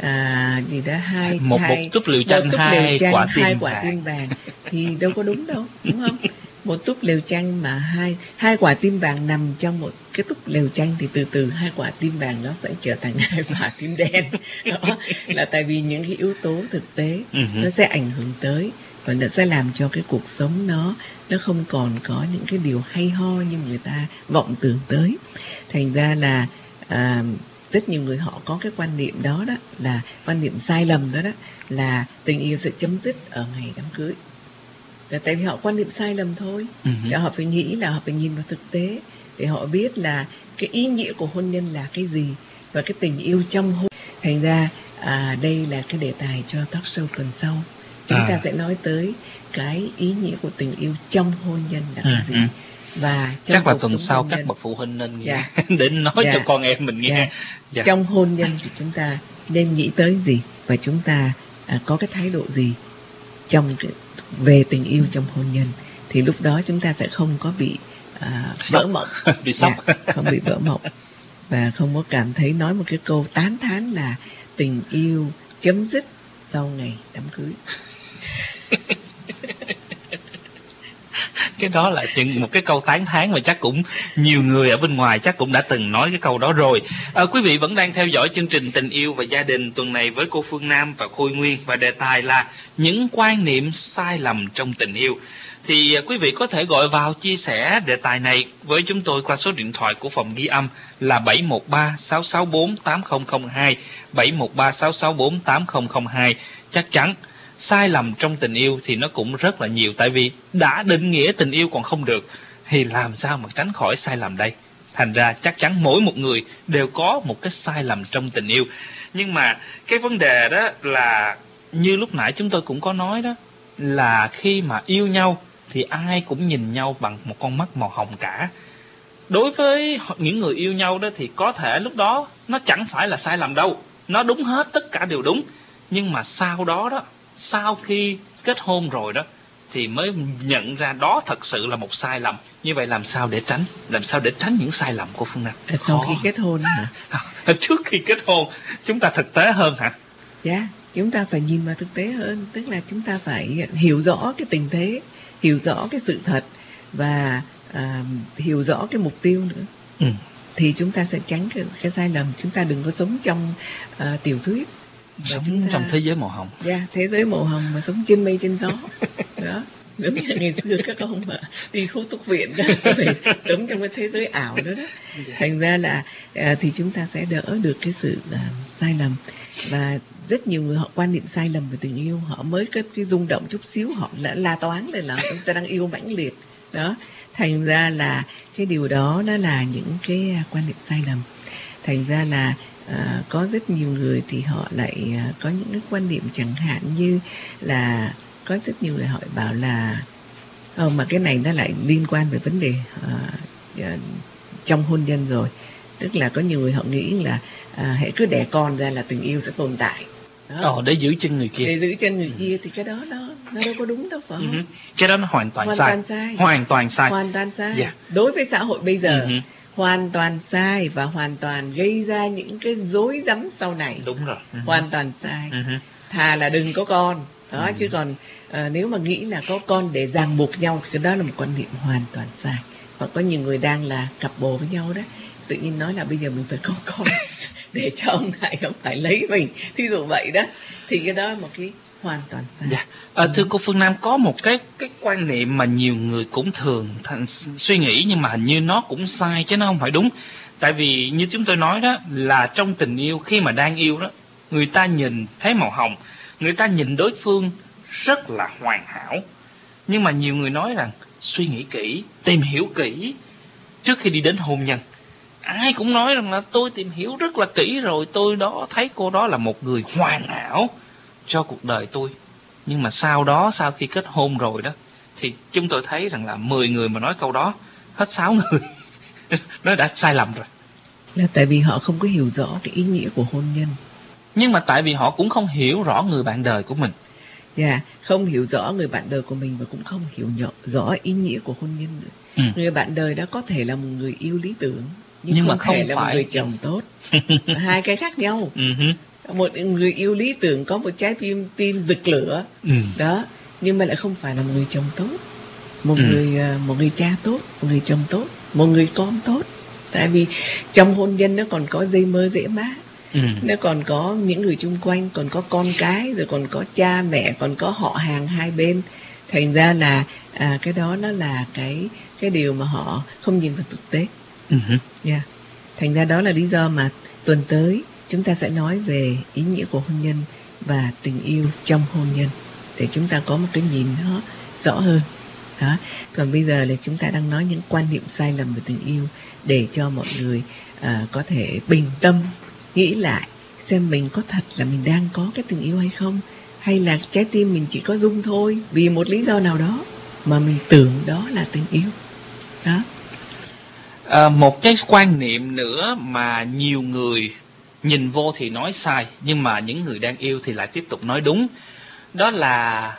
À, gì đó hai một hai một túp liều chanh, hai chanh, quả tim hai quả tim vàng thì đâu có đúng đâu, đúng không? Một túp lều tranh mà hai hai quả tim vàng nằm trong một cái túp lều tranh thì từ từ hai quả tim vàng nó sẽ trở thành hai quả tim đen. Đó là tại vì những cái yếu tố thực tế uh-huh. nó sẽ ảnh hưởng tới và nó sẽ làm cho cái cuộc sống nó nó không còn có những cái điều hay ho như người ta vọng tưởng tới. Thành ra là à, rất nhiều người họ có cái quan niệm đó đó là quan niệm sai lầm đó đó là tình yêu sẽ chấm dứt ở ngày đám cưới. Là tại vì họ quan niệm sai lầm thôi. Uh-huh. Họ phải nghĩ là họ phải nhìn vào thực tế để họ biết là cái ý nghĩa của hôn nhân là cái gì và cái tình yêu trong hôn. Thành ra à, đây là cái đề tài cho talk show tuần sau. Chúng à. ta sẽ nói tới cái ý nghĩa của tình yêu trong hôn nhân là cái uh-huh. gì. Và chắc là tuần sau các bậc phụ huynh nên nghe yeah. để nói yeah. cho con em mình nghe. Yeah. Yeah. Trong hôn nhân thì chúng ta nên nghĩ tới gì và chúng ta à, có cái thái độ gì trong cái, về tình yêu trong hôn nhân, thì lúc đó chúng ta sẽ không có bị à, vỡ mộng, bị sốc, yeah, không bị vỡ mộng và không có cảm thấy nói một cái câu tán thán là tình yêu chấm dứt sau ngày đám cưới. Cái đó là một cái câu tán thán mà chắc cũng nhiều người ở bên ngoài chắc cũng đã từng nói cái câu đó rồi. À, quý vị vẫn đang theo dõi chương trình Tình Yêu và Gia Đình tuần này với cô Phương Nam và Khôi Nguyên, và đề tài là những quan niệm sai lầm trong tình yêu. Thì à, quý vị có thể gọi vào chia sẻ đề tài này với chúng tôi qua số điện thoại của phòng ghi âm là bảy một ba sáu sáu bốn tám không không hai, bảy một ba sáu sáu bốn tám không không hai. Chắc chắn sai lầm trong tình yêu thì nó cũng rất là nhiều, tại vì đã định nghĩa tình yêu còn không được thì làm sao mà tránh khỏi sai lầm đây. Thành ra chắc chắn mỗi một người đều có một cái sai lầm trong tình yêu. Nhưng mà cái vấn đề đó là như lúc nãy chúng tôi cũng có nói đó, là khi mà yêu nhau thì ai cũng nhìn nhau bằng một con mắt màu hồng cả. Đối với những người yêu nhau đó thì có thể lúc đó nó chẳng phải là sai lầm đâu, nó đúng hết, tất cả đều đúng. Nhưng mà sau đó đó, sau khi kết hôn rồi đó thì mới nhận ra đó thật sự là một sai lầm. Như vậy làm sao để tránh? Làm sao để tránh những sai lầm của Phương Nam? À, sau khi kết hôn hả? À, trước khi kết hôn chúng ta thực tế hơn hả? Dạ, yeah, chúng ta phải nhìn vào thực tế hơn. Tức là chúng ta phải hiểu rõ cái tình thế, hiểu rõ cái sự thật và à, hiểu rõ cái mục tiêu nữa. Ừ. Thì chúng ta sẽ tránh cái, cái sai lầm. Chúng ta đừng có sống trong uh, tiểu thuyết, sống ta, trong thế giới màu hồng. Dạ, yeah, thế giới màu hồng mà sống trên mây trên gió. Đó, giống như ngày xưa các ông mà đi khu túc viện đó, phải sống trong cái thế giới ảo đó đó. Thành ra là à, thì chúng ta sẽ đỡ được cái sự à, sai lầm. Và rất nhiều người họ quan niệm sai lầm về tình yêu, họ mới có cái rung động chút xíu họ đã la toán lên là chúng ta đang yêu mãnh liệt đó. Thành ra là cái điều đó nó là những cái quan niệm sai lầm. Thành ra là à, có rất nhiều người thì họ lại à, có những cái quan niệm chẳng hạn như là có rất nhiều người họ bảo là oh, mà cái này nó lại liên quan về vấn đề uh, uh, trong hôn nhân rồi, Tức là có nhiều người họ nghĩ là à, hễ cứ đẻ con ra là tình yêu sẽ tồn tại. Đó. Ờ, để giữ chân người kia. Để giữ chân người kia thì cái đó nó nó đâu có đúng đâu, phải không? Uh-huh. Cái đó nó hoàn toàn hoàn sai. toàn sai. Hoàn toàn sai. Hoàn toàn sai. Yeah. Đối với xã hội bây giờ, Uh-huh. hoàn toàn sai và hoàn toàn gây ra những cái rối rắm sau này. Đúng rồi. Uh-huh. Hoàn toàn sai. Uh-huh. Thà là đừng có con. Đó, uh-huh. Chứ còn à, nếu mà nghĩ là có con để ràng buộc nhau, cái đó là một quan niệm hoàn toàn sai. Hoặc có nhiều người đang là cặp bồ với nhau đó, tự nhiên nói là bây giờ mình phải có con để cho ông này không phải lấy mình, thí dụ vậy đó, thì cái đó là một cái hoàn toàn sai. Dạ. À, thưa cô Phương Nam, có một cái cái quan niệm mà nhiều người cũng thường thành, suy nghĩ, nhưng mà hình như nó cũng sai chứ nó không phải đúng. Tại vì như chúng tôi nói đó, là trong tình yêu, khi mà đang yêu đó, người ta nhìn thấy màu hồng, người ta nhìn đối phương rất là hoàn hảo. Nhưng mà nhiều người nói rằng suy nghĩ kỹ, tìm hiểu kỹ trước khi đi đến hôn nhân. Ai cũng nói rằng là tôi tìm hiểu rất là kỹ rồi, tôi đó thấy cô đó là một người hoàn hảo cho cuộc đời tôi. Nhưng mà sau đó, sau khi kết hôn rồi đó, thì chúng tôi thấy rằng là mười người mà nói câu đó, hết sáu người nó đã sai lầm rồi. Là tại vì họ không có hiểu rõ cái ý nghĩa của hôn nhân. Nhưng mà tại vì họ cũng không hiểu rõ người bạn đời của mình. Dạ, yeah, không hiểu rõ người bạn đời của mình và cũng không hiểu rõ ý nghĩa của hôn nhân nữa. Ừ. Người bạn đời đó có thể là một người yêu lý tưởng, nhưng, nhưng không, mà không thể là phải. Một người chồng tốt. Hai cái khác nhau. Uh-huh. Một người yêu lý tưởng có một trái tim tim rực lửa, ừ. Đó, nhưng mà lại không phải là một người chồng tốt, một ừ. người một người cha tốt, một người chồng tốt, một người con tốt. Tại vì trong hôn nhân nó còn có dây mơ dễ má, ừ. Nó còn có những người chung quanh, còn có con cái, rồi còn có cha mẹ, còn có họ hàng hai bên. Thành ra là à, cái đó nó là cái cái điều mà họ không nhìn vào thực tế. Uh-huh. Yeah. Thành ra đó là lý do mà tuần tới chúng ta sẽ nói về ý nghĩa của hôn nhân và tình yêu trong hôn nhân, để chúng ta có một cái nhìn nó rõ hơn. Đó. Còn bây giờ là chúng ta đang nói những quan niệm sai lầm về tình yêu, để cho mọi người à, có thể bình tâm nghĩ lại xem mình có thật là mình đang có cái tình yêu hay không, hay là trái tim mình chỉ có rung thôi vì một lý do nào đó mà mình tưởng đó là tình yêu. Đó. À, một cái quan niệm nữa mà nhiều người nhìn vô thì nói sai, nhưng mà những người đang yêu thì lại tiếp tục nói đúng. Đó là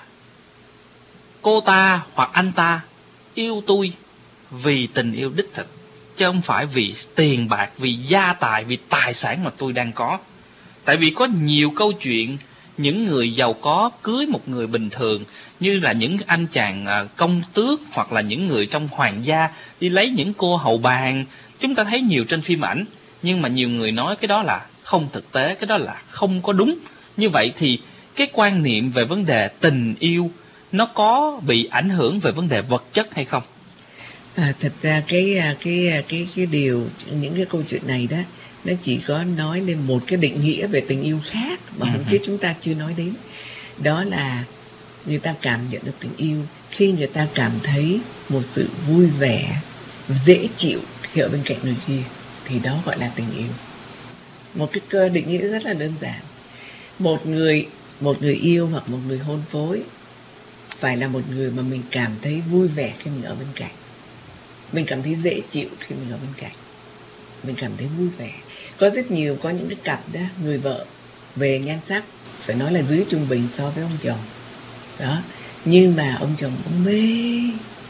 cô ta hoặc anh ta yêu tôi vì tình yêu đích thực, chứ không phải vì tiền bạc, vì gia tài, vì tài sản mà tôi đang có. Tại vì có nhiều câu chuyện những người giàu có cưới một người bình thường, như là những anh chàng công tước hoặc là những người trong hoàng gia đi lấy những cô hầu bàn. Chúng ta thấy nhiều trên phim ảnh, nhưng mà nhiều người nói cái đó là không thực tế, cái đó là không có đúng. Như vậy thì cái quan niệm về vấn đề tình yêu nó có bị ảnh hưởng về vấn đề vật chất hay không? À, thật ra cái cái cái cái điều những cái câu chuyện này đó, nó chỉ có nói lên một cái định nghĩa về tình yêu khác mà hôm trước chúng ta chưa nói đến. Đó là người ta cảm nhận được tình yêu khi người ta cảm thấy một sự vui vẻ, dễ chịu khi ở bên cạnh người kia, thì đó gọi là tình yêu. Một cái cơ định nghĩa rất là đơn giản. Một người một người yêu hoặc một người hôn phối phải là một người mà mình cảm thấy vui vẻ khi mình ở bên cạnh, mình cảm thấy dễ chịu khi mình ở bên cạnh, mình cảm thấy vui vẻ. Có rất nhiều, có những cái cặp đó, người vợ về nhan sắc phải nói là dưới trung bình so với ông chồng đó, nhưng mà ông chồng ông mê,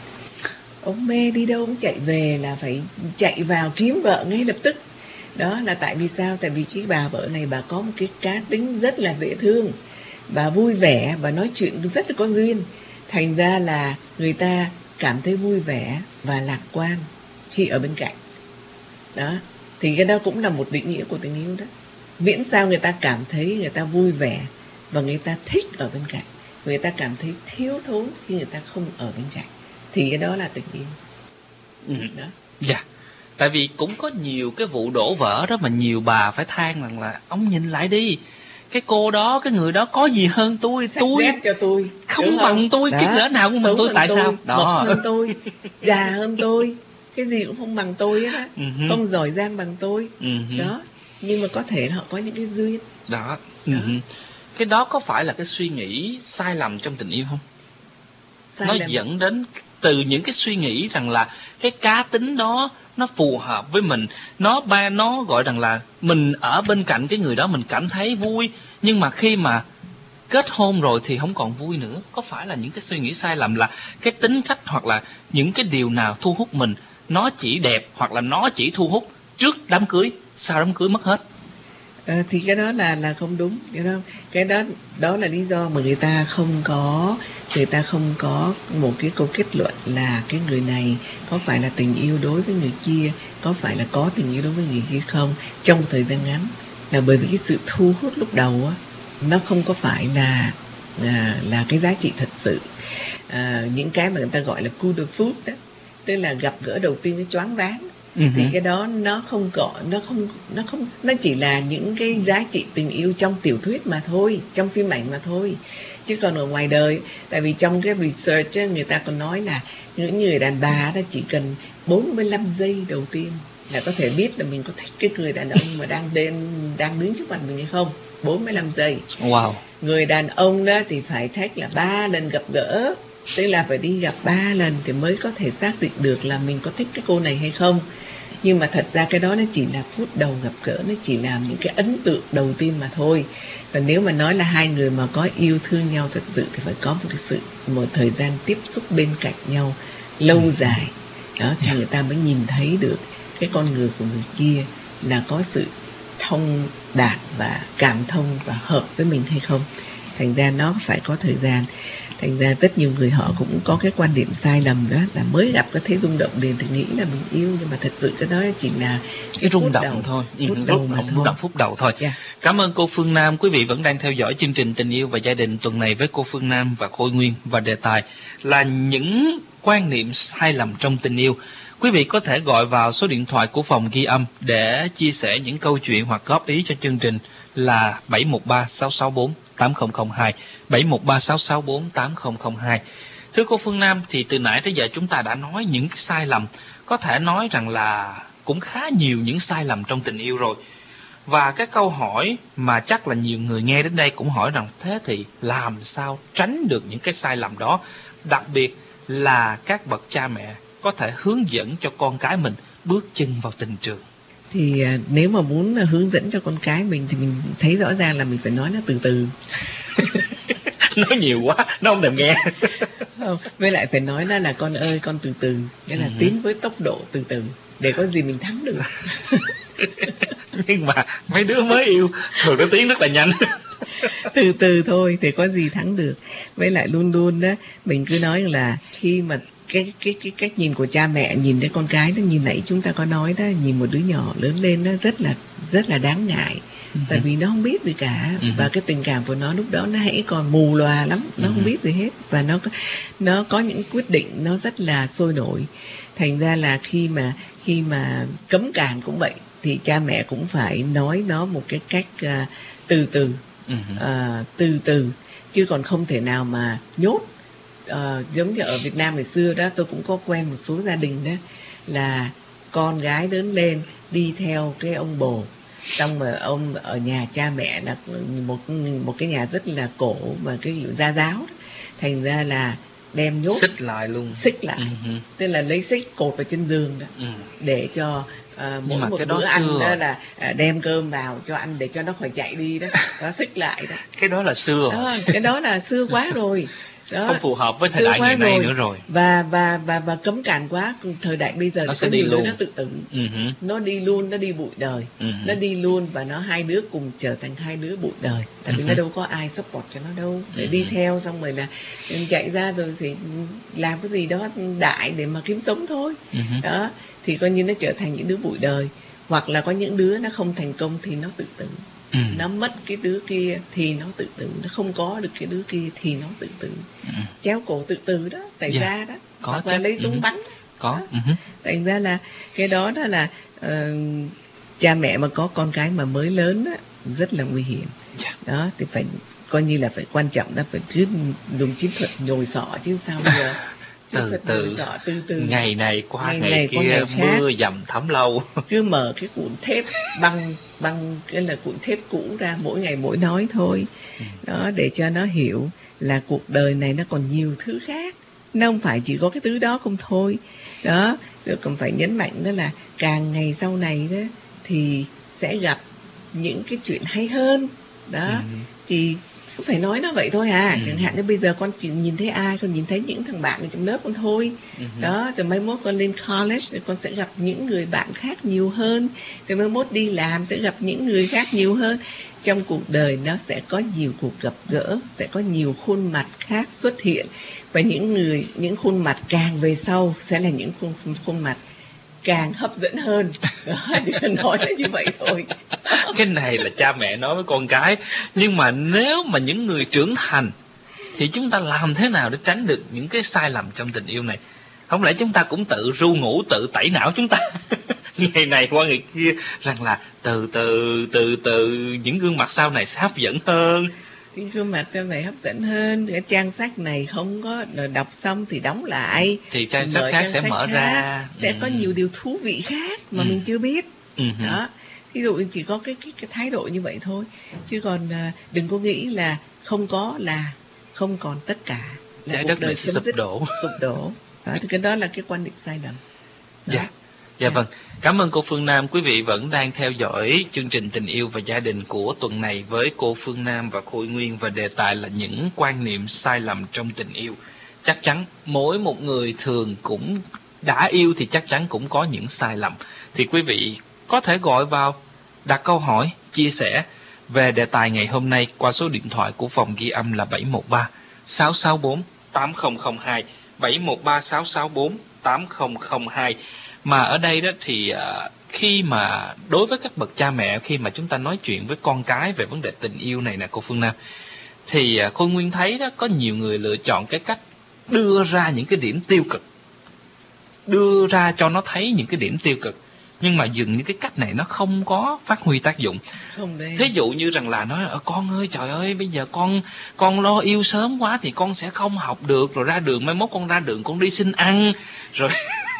ông mê đi đâu ông chạy về là phải chạy vào kiếm vợ ngay lập tức. Đó là tại vì sao? Tại vì cái bà vợ này bà có một cái cá tính rất là dễ thương, bà vui vẻ, bà nói chuyện rất là có duyên. Thành ra là người ta cảm thấy vui vẻ và lạc quan khi ở bên cạnh. Đó, thì cái đó cũng là một định nghĩa của tình yêu đó. Miễn sao người ta cảm thấy người ta vui vẻ và người ta thích ở bên cạnh, người ta cảm thấy thiếu thốn khi người ta không ở bên cạnh, thì cái đó là tình yêu. Ừ. Đó. Dạ. Tại vì cũng có nhiều cái vụ đổ vỡ đó mà nhiều bà phải than rằng là ông nhìn lại đi, cái cô đó, cái người đó có gì hơn tôi, Sắc tôi cho tôi không bằng tôi, đó. Cái cỡ nào cũng bằng tôi, tại tôi, sao? Đó. Mập hơn tôi, già hơn tôi, cái gì cũng không bằng tôi hết á, uh-huh. Không giỏi giang bằng tôi, uh-huh. Đó. Nhưng mà có thể họ có những cái duyên. Đó. Uh-huh. Cái đó có phải là cái suy nghĩ sai lầm trong tình yêu không? Sai nó lầm. Dẫn đến từ những cái suy nghĩ rằng là cái cá tính đó nó phù hợp với mình, nó ba nó gọi rằng là mình ở bên cạnh cái người đó mình cảm thấy vui, nhưng mà khi mà kết hôn rồi thì không còn vui nữa. Có phải là những cái suy nghĩ sai lầm là cái tính cách hoặc là những cái điều nào thu hút mình nó chỉ đẹp hoặc là nó chỉ thu hút trước đám cưới, sau đám cưới mất hết? À, thì cái đó là là không đúng, cái đó cái đó đó là lý do mà người ta không có người ta không có một cái câu kết luận là cái người này có phải là tình yêu đối với người kia, có phải là có tình yêu đối với người kia không trong một thời gian ngắn, là bởi vì cái sự thu hút lúc đầu á nó không có phải là là, là cái giá trị thật sự. À, những cái mà người ta gọi là coup de foudre đó, tức là gặp gỡ đầu tiên nó choáng váng. Uh-huh. Thì cái đó nó không có nó không nó không nó chỉ là những cái giá trị tình yêu trong tiểu thuyết mà thôi, trong phim ảnh mà thôi, chứ còn ở ngoài đời, tại vì trong cái research ấy, người ta còn nói là những người đàn bà đó chỉ cần bốn mươi lăm giây đầu tiên là có thể biết là mình có thích cái người đàn ông mà đang đến đang đứng trước mặt mình hay không. bốn mươi lăm giây. Wow. Người đàn ông đó thì phải trách là ba lần gặp gỡ, tức là phải đi gặp ba lần thì mới có thể xác định được là mình có thích cái cô này hay không. Nhưng mà thật ra cái đó nó chỉ là phút đầu gặp gỡ, nó chỉ là những cái ấn tượng đầu tiên mà thôi. Và nếu mà nói là hai người mà có yêu thương nhau thật sự thì phải có một cái sự một thời gian tiếp xúc bên cạnh nhau lâu dài đó, thì người ta mới nhìn thấy được cái con người của người kia là có sự thông đạt và cảm thông và hợp với mình hay không. Thành ra nó phải có thời gian. Thành ra rất nhiều người họ cũng có cái quan điểm sai lầm đó, là mới gặp cái thế rung động liền thì nghĩ là mình yêu, nhưng mà thật sự cái đó chỉ là cái, cái rung động đầu, thôi, phút đầu mà rung động phút đầu thôi. Yeah. Cảm ơn cô Phương Nam. Quý vị vẫn đang theo dõi chương trình Tình Yêu và Gia Đình tuần này với cô Phương Nam và Khôi Nguyên, và đề tài là những quan niệm sai lầm trong tình yêu. Quý vị có thể gọi vào số điện thoại của phòng ghi âm để chia sẻ những câu chuyện hoặc góp ý cho chương trình là bảy một ba sáu sáu bốn tám không không hai, bảy một ba sáu sáu bốn tám không không hai. Thưa cô Phương Nam, thì từ nãy tới giờ chúng ta đã nói những cái sai lầm, có thể nói rằng là cũng khá nhiều những sai lầm trong tình yêu rồi. Và cái câu hỏi mà chắc là nhiều người nghe đến đây cũng hỏi rằng thế thì làm sao tránh được những cái sai lầm đó, đặc biệt là các bậc cha mẹ có thể hướng dẫn cho con cái mình bước chân vào tình trường. Thì à, nếu mà muốn hướng dẫn cho con cái mình thì mình thấy rõ ràng là mình phải nói nó từ từ. Nói nhiều quá nó không thèm nghe. Không, với lại phải nói nó là con ơi con từ từ, nghĩa là uh-huh. tiến với tốc độ từ từ để có gì mình thắng được. Nhưng mà mấy đứa mới yêu thường nó tiến rất là nhanh. Từ từ thôi thì có gì thắng được. Với lại luôn luôn đó mình cứ nói là khi mà cái cái cái cách nhìn của cha mẹ nhìn thấy con cái đó, như nãy chúng ta có nói đó, nhìn một đứa nhỏ lớn lên nó rất là rất là đáng ngại. Uh-huh. Tại vì nó không biết gì cả. Uh-huh. Và cái tình cảm của nó lúc đó nó hãy còn mù lòa lắm, nó uh-huh. không biết gì hết, và nó nó có những quyết định nó rất là sôi nổi. Thành ra là khi mà khi mà cấm cản cũng vậy, thì cha mẹ cũng phải nói nó một cái cách uh, từ từ, uh-huh. uh, từ từ, chứ còn không thể nào mà nhốt. Uh, giống như ở Việt Nam ngày xưa đó, tôi cũng có quen một số gia đình đó là con gái lớn lên đi theo cái ông bồ, xong rồi ông ở nhà cha mẹ là một một cái nhà rất là cổ và cái kiểu gia giáo đó. Thành ra là đem nhốt xích lại luôn, xích lại, uh-huh. tức là lấy xích cột vào trên giường đó, uh-huh. để cho uh, mỗi một bữa ăn đó là uh, đem cơm vào cho ăn để cho nó khỏi chạy đi đó, nó xích lại đó. Cái đó là xưa, đó, cái đó là xưa quá rồi. Đó, không phù hợp với thời đại ngày nay nữa rồi. Và và và và cấm cản quá, thời đại bây giờ nó có sẽ đi nhiều luôn. Đứa nó tự tử, uh-huh. nó đi luôn, nó đi bụi đời, uh-huh. nó đi luôn, và nó hai đứa cùng trở thành hai đứa bụi đời. Tại vì uh-huh. nó đâu có ai support cho nó đâu, để uh-huh. đi theo xong rồi là chạy ra rồi thì làm cái gì đó đại để mà kiếm sống thôi. Uh-huh. Đó thì coi như nó trở thành những đứa bụi đời. Hoặc là có những đứa nó không thành công thì nó tự tử. Ừ. Nó mất cái đứa kia thì nó tự tử, nó không có được cái đứa kia thì nó tự tử. Ừ. Treo cổ tự tử đó xảy yeah. ra đó, có hoặc chứ. Là lấy súng ừ. bắn đó. Có. Đó. Ừ. Thành ra là cái đó đó là uh, cha mẹ mà có con cái mà mới lớn đó, rất là nguy hiểm. Yeah. Đó thì phải coi như là phải quan trọng đó, phải cứ dùng chiến thuật nhồi sọ chứ sao bây giờ. Từ từ. Sọ, từ từ ngày này qua ngày, ngày, ngày kia, ngày mưa dầm thấm lâu. Cứ mở cái cuộn thép băng băng cái là cuộn thép cũ ra, mỗi ngày mỗi nói thôi. Ừ. Đó để cho nó hiểu là cuộc đời này nó còn nhiều thứ khác, nó không phải chỉ có cái thứ đó không thôi. Đó Tôi còn phải nhấn mạnh đó là càng ngày sau này đó thì sẽ gặp những cái chuyện hay hơn đó. Ừ. Thì cũng phải nói nó vậy thôi à. Ừ. Chẳng hạn như bây giờ con chỉ nhìn thấy ai, con nhìn thấy những thằng bạn ở trong lớp con thôi. Ừ. Đó, rồi mai mốt con lên college thì con sẽ gặp những người bạn khác nhiều hơn. Rồi mai mốt đi làm sẽ gặp những người khác nhiều hơn. Trong cuộc đời nó sẽ có nhiều cuộc gặp gỡ, sẽ có nhiều khuôn mặt khác xuất hiện. Và những người, những khuôn mặt càng về sau sẽ là những khuôn, khuôn mặt càng hấp dẫn hơn. Đó, thì nói như vậy thôi. Cái này là cha mẹ nói với con cái. Nhưng mà nếu mà những người trưởng thành thì chúng ta làm thế nào để tránh được những cái sai lầm trong tình yêu này? Không lẽ chúng ta cũng tự ru ngủ, tự tẩy não chúng ta ngày này qua ngày kia, rằng là từ từ từ từ những gương mặt sau này sẽ hấp dẫn hơn. Cái gương mặt sau này hấp dẫn hơn. Cái trang sách này không có đọc xong thì đóng lại, thì trang sách khác trang sẽ sách mở khác, ra sẽ ừ. có nhiều điều thú vị khác mà ừ. mình chưa biết. ừ. Đó, ví dụ chỉ có cái, cái cái thái độ như vậy thôi, chứ còn à, đừng có nghĩ là không có là không còn tất cả, là trái đất này sẽ sụp đổ. Sụp đổ. Đó, thì cái đó là cái quan điểm sai lầm. Đó. Dạ. Dạ vâng, cảm ơn cô Phương Nam. Quý vị vẫn đang theo dõi chương trình Tình yêu và gia đình của tuần này với cô Phương Nam và Khôi Nguyên, và đề tài là những quan niệm sai lầm trong tình yêu. Chắc chắn mỗi một người thường cũng đã yêu thì chắc chắn cũng có những sai lầm. Thì quý vị có thể gọi vào đặt câu hỏi, chia sẻ về đề tài ngày hôm nay qua số điện thoại của phòng ghi âm là bảy một ba sáu sáu bốn tám không không hai, bảy một ba sáu sáu bốn tám không không hai. Mà ở đây đó thì uh, khi mà đối với các bậc cha mẹ, khi mà chúng ta nói chuyện với con cái về vấn đề tình yêu này nè cô Phương Nam, thì uh, Khôi Nguyên thấy đó có nhiều người lựa chọn cái cách đưa ra những cái điểm tiêu cực, đưa ra cho nó thấy những cái điểm tiêu cực, nhưng mà dừng những cái cách này nó không có phát huy tác dụng. Thí dụ như rằng là nói con ơi trời ơi bây giờ con con lo yêu sớm quá thì con sẽ không học được, rồi ra đường mai mốt con ra đường con đi xin ăn rồi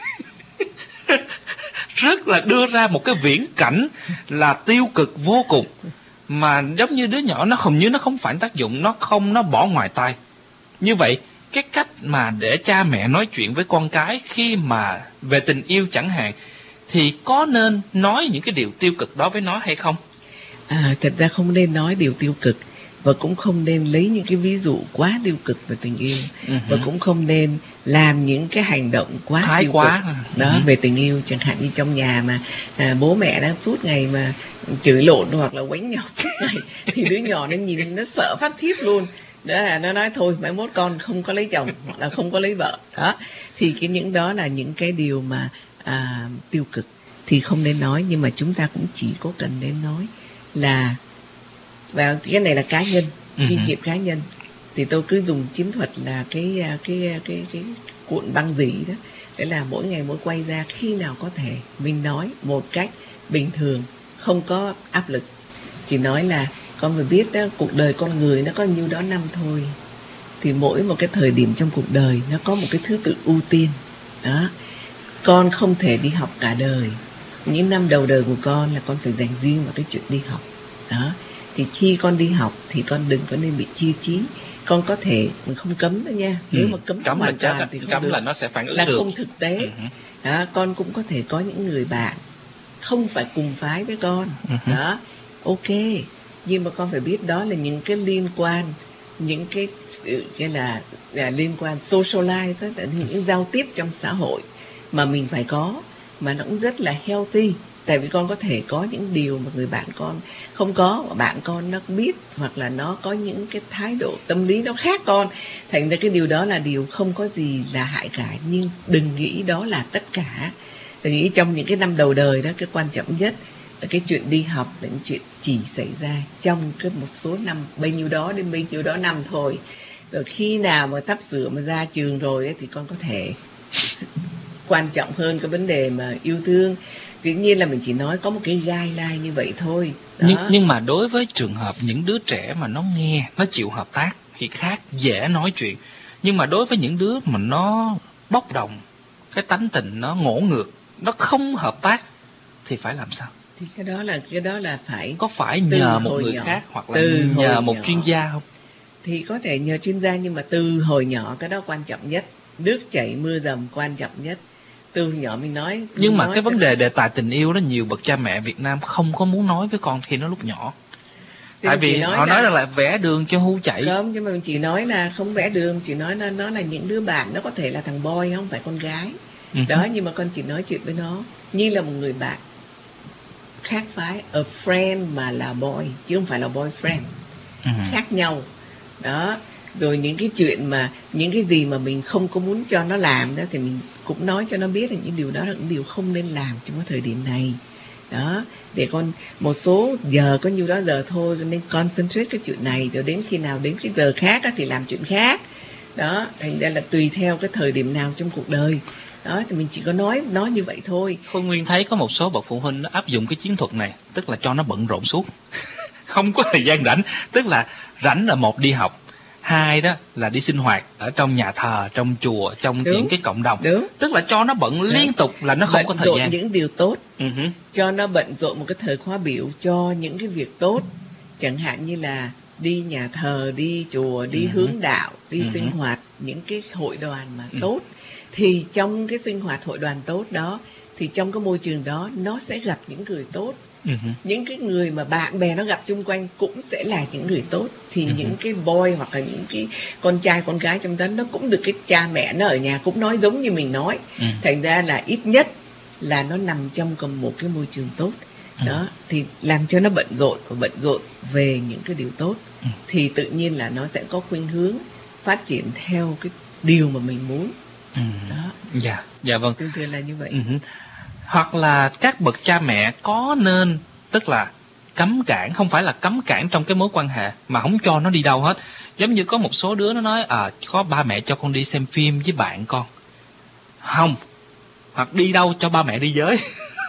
rất là đưa ra một cái viễn cảnh là tiêu cực vô cùng, mà giống như đứa nhỏ nó hầu như nó không phản tác dụng, nó không nó bỏ ngoài tai. Như vậy cái cách mà để cha mẹ nói chuyện với con cái khi mà về tình yêu chẳng hạn, thì có nên nói những cái điều tiêu cực đó với nó hay không? À, thật ra không nên nói điều tiêu cực, và cũng không nên lấy những cái ví dụ quá tiêu cực về tình yêu, uh-huh. và cũng không nên làm những cái hành động quá thái tiêu quá cực đó uh-huh. về tình yêu. Chẳng hạn như trong nhà mà à, bố mẹ đang suốt ngày mà chửi lộn hoặc là quánh nhau suốt ngày thì đứa nhỏ nó nhìn nó sợ phát thiết luôn. Đó là nó nói thôi mai mốt con không có lấy chồng hoặc là không có lấy vợ. Đó thì cái những đó là những cái điều mà à, tiêu cực thì không nên nói, nhưng mà chúng ta cũng chỉ có cần nên nói là, và cái này là cá nhân, kinh nghiệm cá nhân, thì tôi cứ dùng chiến thuật là cái cái cái cái, cái cuộn băng dỉ đó, đấy là mỗi ngày mỗi quay ra, khi nào có thể mình nói một cách bình thường, không có áp lực, chỉ nói là con phải biết đó, cuộc đời con người nó có nhiêu đó năm thôi, thì mỗi một cái thời điểm trong cuộc đời nó có một cái thứ tự ưu tiên đó. Con không thể đi học cả đời, những năm đầu đời của con là con phải dành riêng vào cái chuyện đi học đó. Thì khi con đi học thì con đừng có nên bị chia trí. Con có thể mình không cấm đó nha, nếu ừ. mà cấm, cấm hoàn toàn là thì không cấm được, là nó sẽ phản ứng là được, không thực tế. uh-huh. Đó, con cũng có thể có những người bạn không phải cùng phái với con. uh-huh. Đó, ok, nhưng mà con phải biết đó là những cái liên quan, những cái cái là, là liên quan socialize, đó là những cái giao tiếp trong xã hội mà mình phải có, mà nó cũng rất là healthy. Tại vì con có thể có những điều mà người bạn con không có, và bạn con nó biết, hoặc là nó có những cái thái độ tâm lý nó khác con. Thành ra cái điều đó là điều không có gì là hại cả, nhưng đừng nghĩ đó là tất cả. Đừng nghĩ trong những cái năm đầu đời đó, cái quan trọng nhất là cái chuyện đi học là những chuyện chỉ xảy ra trong cái một số năm, bấy nhiêu đó đến bấy nhiêu đó năm thôi. Rồi khi nào mà sắp sửa mà ra trường rồi ấy, thì con có thể quan trọng hơn cái vấn đề mà yêu thương. Dĩ nhiên là mình chỉ nói có một cái guideline như vậy thôi. Nhưng, nhưng mà đối với trường hợp những đứa trẻ mà nó nghe, nó chịu hợp tác thì khác, dễ nói chuyện. Nhưng mà đối với những đứa mà nó bốc đồng, cái tánh tình nó ngổ ngược, nó không hợp tác thì phải làm sao? Thì cái đó là cái đó là phải có phải nhờ một người nhỏ, khác hoặc là nhờ một nhỏ. chuyên gia không? Thì có thể nhờ chuyên gia, nhưng mà từ hồi nhỏ cái đó quan trọng nhất. Nước chảy mưa dầm quan trọng nhất. từ nhỏ mình nói. Nhưng mình mà nói cái vấn cho- đề đề tài tình yêu đó, nhiều bậc cha mẹ Việt Nam không có muốn nói với con khi nó lúc nhỏ. Thì Tại mình chỉ vì nói họ là- nói rằng là vẽ đường cho hươu chạy. Không, nhưng mà mình chỉ nói là không vẽ đường, chỉ nói là nó là những đứa bạn, nó có thể là thằng boy không phải con gái. Ừ. Đó, nhưng mà con chỉ nói chuyện với nó như là một người bạn khác phái, a friend mà là boy chứ không phải là boyfriend, Ừ. khác nhau. Đó, rồi những cái chuyện mà những cái gì mà mình không có muốn cho nó làm đó thì mình cũng nói cho nó biết là những điều đó là những điều không nên làm trong cái thời điểm này. Đó, để con một số giờ có nhiêu đó giờ thôi, con nên concentrate cái chuyện này, rồi đến khi nào đến cái giờ khác á, thì làm chuyện khác. Đó, thành ra là tùy theo cái thời điểm nào trong cuộc đời. Đó, thì mình chỉ có nói nói như vậy thôi. Khôi Nguyên thấy có một số bậc phụ huynh nó áp dụng cái chiến thuật này, tức là cho nó bận rộn suốt, không có thời gian rảnh. Tức là rảnh là một đi học, hai đó là đi sinh hoạt ở trong nhà thờ, trong chùa, trong Đúng. những cái cộng đồng. Đúng. Tức là cho nó bận liên tục là nó không có Bận thời rộn gian. những điều tốt, Ừ hứ. cho nó bận rộn một cái thời khóa biểu cho những cái việc tốt, chẳng hạn như là đi nhà thờ, đi chùa, đi Ừ. hướng đạo, đi Ừ. sinh hoạt những cái hội đoàn mà Ừ. tốt. Thì trong cái sinh hoạt hội đoàn tốt đó, thì trong cái môi trường đó nó sẽ gặp những người tốt. Ừ hứ. Những cái người mà bạn bè nó gặp chung quanh cũng sẽ là những người tốt. Thì Ừ. những cái boy hoặc là những cái con trai con gái trong đó nó cũng được cái cha mẹ nó ở nhà cũng nói giống như mình nói. Ừ. Thành ra là ít nhất là nó nằm trong cùng một cái môi trường tốt. Ừ. Đó, thì làm cho nó bận rộn và bận rộn về những cái điều tốt. Ừ. Thì tự nhiên là nó sẽ có khuynh hướng phát triển theo cái điều mà mình muốn. Ừ. Đó, Dạ, dạ vâng. thường thường là như vậy. Ừ hứ. Hoặc là các bậc cha mẹ có nên, tức là cấm cản, không phải là cấm cản trong cái mối quan hệ mà không cho nó đi đâu hết. Giống như có một số đứa nó nói à, có ba mẹ cho con đi xem phim với bạn con, không, hoặc đi đâu cho ba mẹ đi với.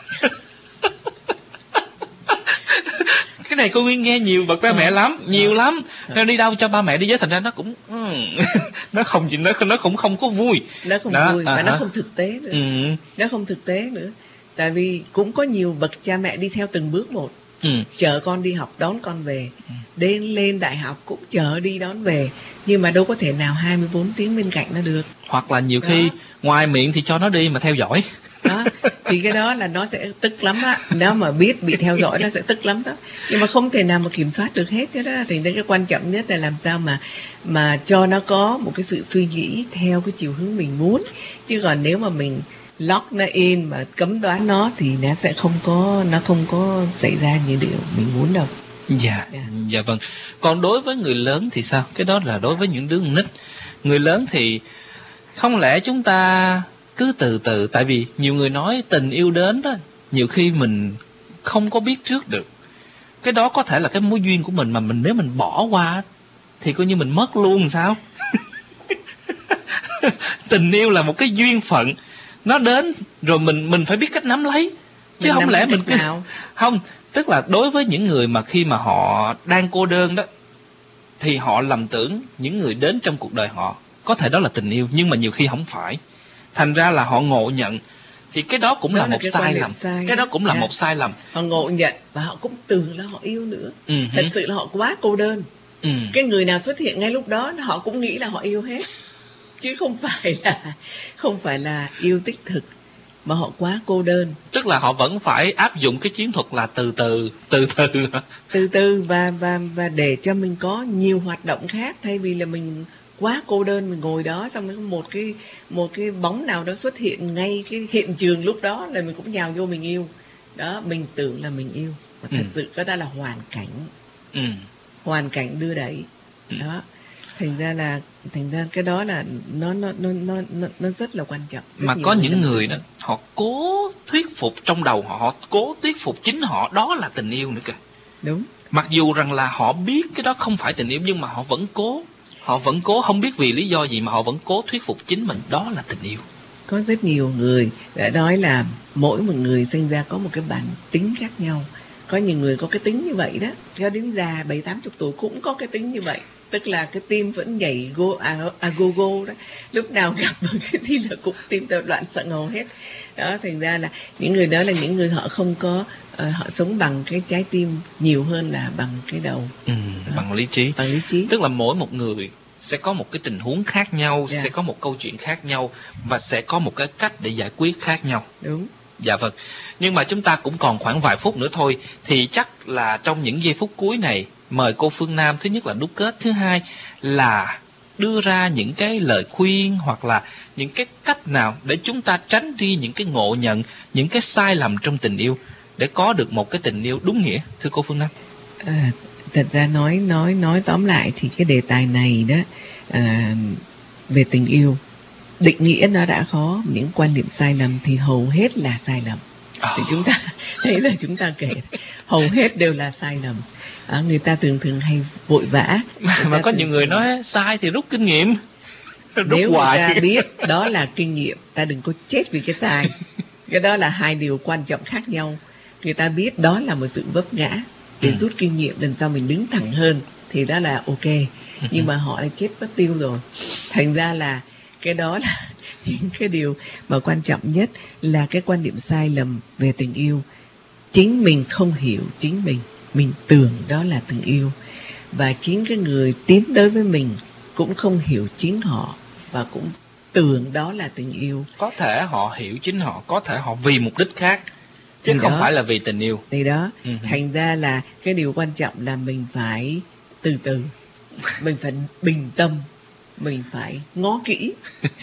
Cái này cô Nguyên nghe nhiều bậc ba mẹ lắm, nhiều lắm. Nên đi đâu cho ba mẹ đi với, thành ra nó cũng nó không nó nó cũng không có vui. Nó không Đó, vui à và nó hả? không thực tế nữa. Ừ. Nó không thực tế nữa. Tại vì cũng có nhiều bậc cha mẹ đi theo từng bước một. Ừ. Chở con đi học, đón con về. Ừ. Đến lên đại học cũng chở đi đón về. Nhưng mà đâu có thể nào hai mươi bốn tiếng bên cạnh nó được. Hoặc là nhiều khi Đó. ngoài miệng thì cho nó đi mà theo dõi. Đó, thì cái đó là nó sẽ tức lắm á. Nếu mà biết bị theo dõi nó sẽ tức lắm đó. Nhưng mà không thể nào mà kiểm soát được hết cái đó. Thì cái quan trọng nhất là làm sao mà mà cho nó có một cái sự suy nghĩ theo cái chiều hướng mình muốn. Chứ còn nếu mà mình lock nó in mà cấm đoán nó thì nó sẽ không có nó không có xảy ra những điều mình muốn đâu. Dạ, Dạ. dạ vâng. Còn đối với người lớn thì sao? Cái đó là đối với những đứa con nít. Người lớn thì không lẽ chúng ta cứ từ từ, tại vì nhiều người nói tình yêu đến đó, nhiều khi mình không có biết trước được. Cái đó có thể là cái mối duyên của mình mà mình nếu mình bỏ qua thì coi như mình mất luôn sao? Tình yêu là một cái duyên phận, nó đến rồi mình mình phải biết cách nắm lấy, chứ Mình không nắm lẽ cách mình cứ nào? không. Tức là đối với những người mà khi mà họ đang cô đơn đó, thì họ lầm tưởng những người đến trong cuộc đời họ có thể đó là tình yêu, nhưng mà nhiều khi không phải. Thành ra là họ ngộ nhận, thì cái đó cũng Đó là là một cái quan sai niệm lầm. sai. Cái đó cũng là Dạ. một sai lầm. Họ ngộ nhận và họ cũng tưởng là họ yêu nữa. Ừ hứ. Thật sự là họ quá cô đơn. Ừ. Cái người nào xuất hiện ngay lúc đó họ cũng nghĩ là họ yêu hết, chứ không phải là không phải là yêu tích thực, mà họ quá cô đơn. Tức là họ vẫn phải áp dụng cái chiến thuật là từ từ, từ từ. Từ từ và và và để cho mình có nhiều hoạt động khác, thay vì là mình quá cô đơn mình ngồi đó xong rồi có một cái một cái bóng nào đó xuất hiện ngay cái hiện trường lúc đó là mình cũng nhào vô mình yêu. Đó, mình tưởng là mình yêu mà thật Ừ. sự có ta là hoàn cảnh, Ừ. hoàn cảnh đưa đẩy. Ừ. Đó, thành ra là thành ra cái đó là nó nó nó nó nó, nó rất là quan trọng. Rất Mà nhiều có những làm người được. đó, họ cố thuyết phục trong đầu họ, họ cố thuyết phục chính họ đó là tình yêu nữa kìa. Đúng. Mặc dù rằng là họ biết cái đó không phải tình yêu, nhưng mà họ vẫn cố. Họ vẫn cố, không biết vì lý do gì mà họ vẫn cố thuyết phục chính mình đó là tình yêu. Có rất nhiều người đã nói là mỗi một người sinh ra có một cái bản tính khác nhau. Có nhiều người có cái tính như vậy đó, cho đến già bảy tám chục tuổi cũng có cái tính như vậy. Tức là cái tim vẫn nhảy go, à, à, go go đó. Lúc nào gặp một cái gì là cũng tim tập loạn sợ ngầu hết. Đó, thành ra là những người đó là những người họ không có, uh, họ sống bằng cái trái tim nhiều hơn là bằng cái đầu, Ừ, bằng lý trí. bằng lý trí. Tức là mỗi một người sẽ có một cái tình huống khác nhau, Dạ. sẽ có một câu chuyện khác nhau và sẽ có một cái cách để giải quyết khác nhau. Đúng. Dạ vâng. Nhưng mà chúng ta cũng còn khoảng vài phút nữa thôi, thì chắc là trong những giây phút cuối này mời cô Phương Nam thứ nhất là đúc kết, thứ hai là đưa ra những cái lời khuyên hoặc là những cái cách nào để chúng ta tránh đi những cái ngộ nhận, những cái sai lầm trong tình yêu để có được một cái tình yêu đúng nghĩa, thưa cô Phương Nam. À, thật ra nói nói nói tóm lại thì cái đề tài này đó, à, về tình yêu, định nghĩa nó đã khó, những quan niệm sai lầm thì hầu hết là sai lầm. Thì chúng ta thấy là chúng ta kể hầu hết đều là sai lầm. À, người ta thường thường hay vội vã. Mà, mà có nhiều người nói sai thì rút kinh nghiệm. Rút Nếu hoài. người ta biết đó là kinh nghiệm, ta đừng có chết vì cái sai. Cái đó là hai điều quan trọng khác nhau. Người ta biết đó là một sự vấp ngã, để Ừ. rút kinh nghiệm lần sau mình đứng thẳng hơn thì đó là ok. Nhưng mà họ đã chết mất tiêu rồi. Thành ra là cái đó là những cái điều mà quan trọng nhất là cái quan điểm sai lầm về tình yêu. Chính mình không hiểu chính mình, mình tưởng đó là tình yêu. Và chính cái người tiến tới với mình cũng không hiểu chính họ và cũng tưởng đó là tình yêu. Có thể họ hiểu chính họ, có thể họ vì mục đích khác, chứ Thì không đó. phải là vì tình yêu. Thì đó, Ừ. thành ra là cái điều quan trọng là mình phải từ từ, mình phải bình tâm, mình phải ngó kỹ.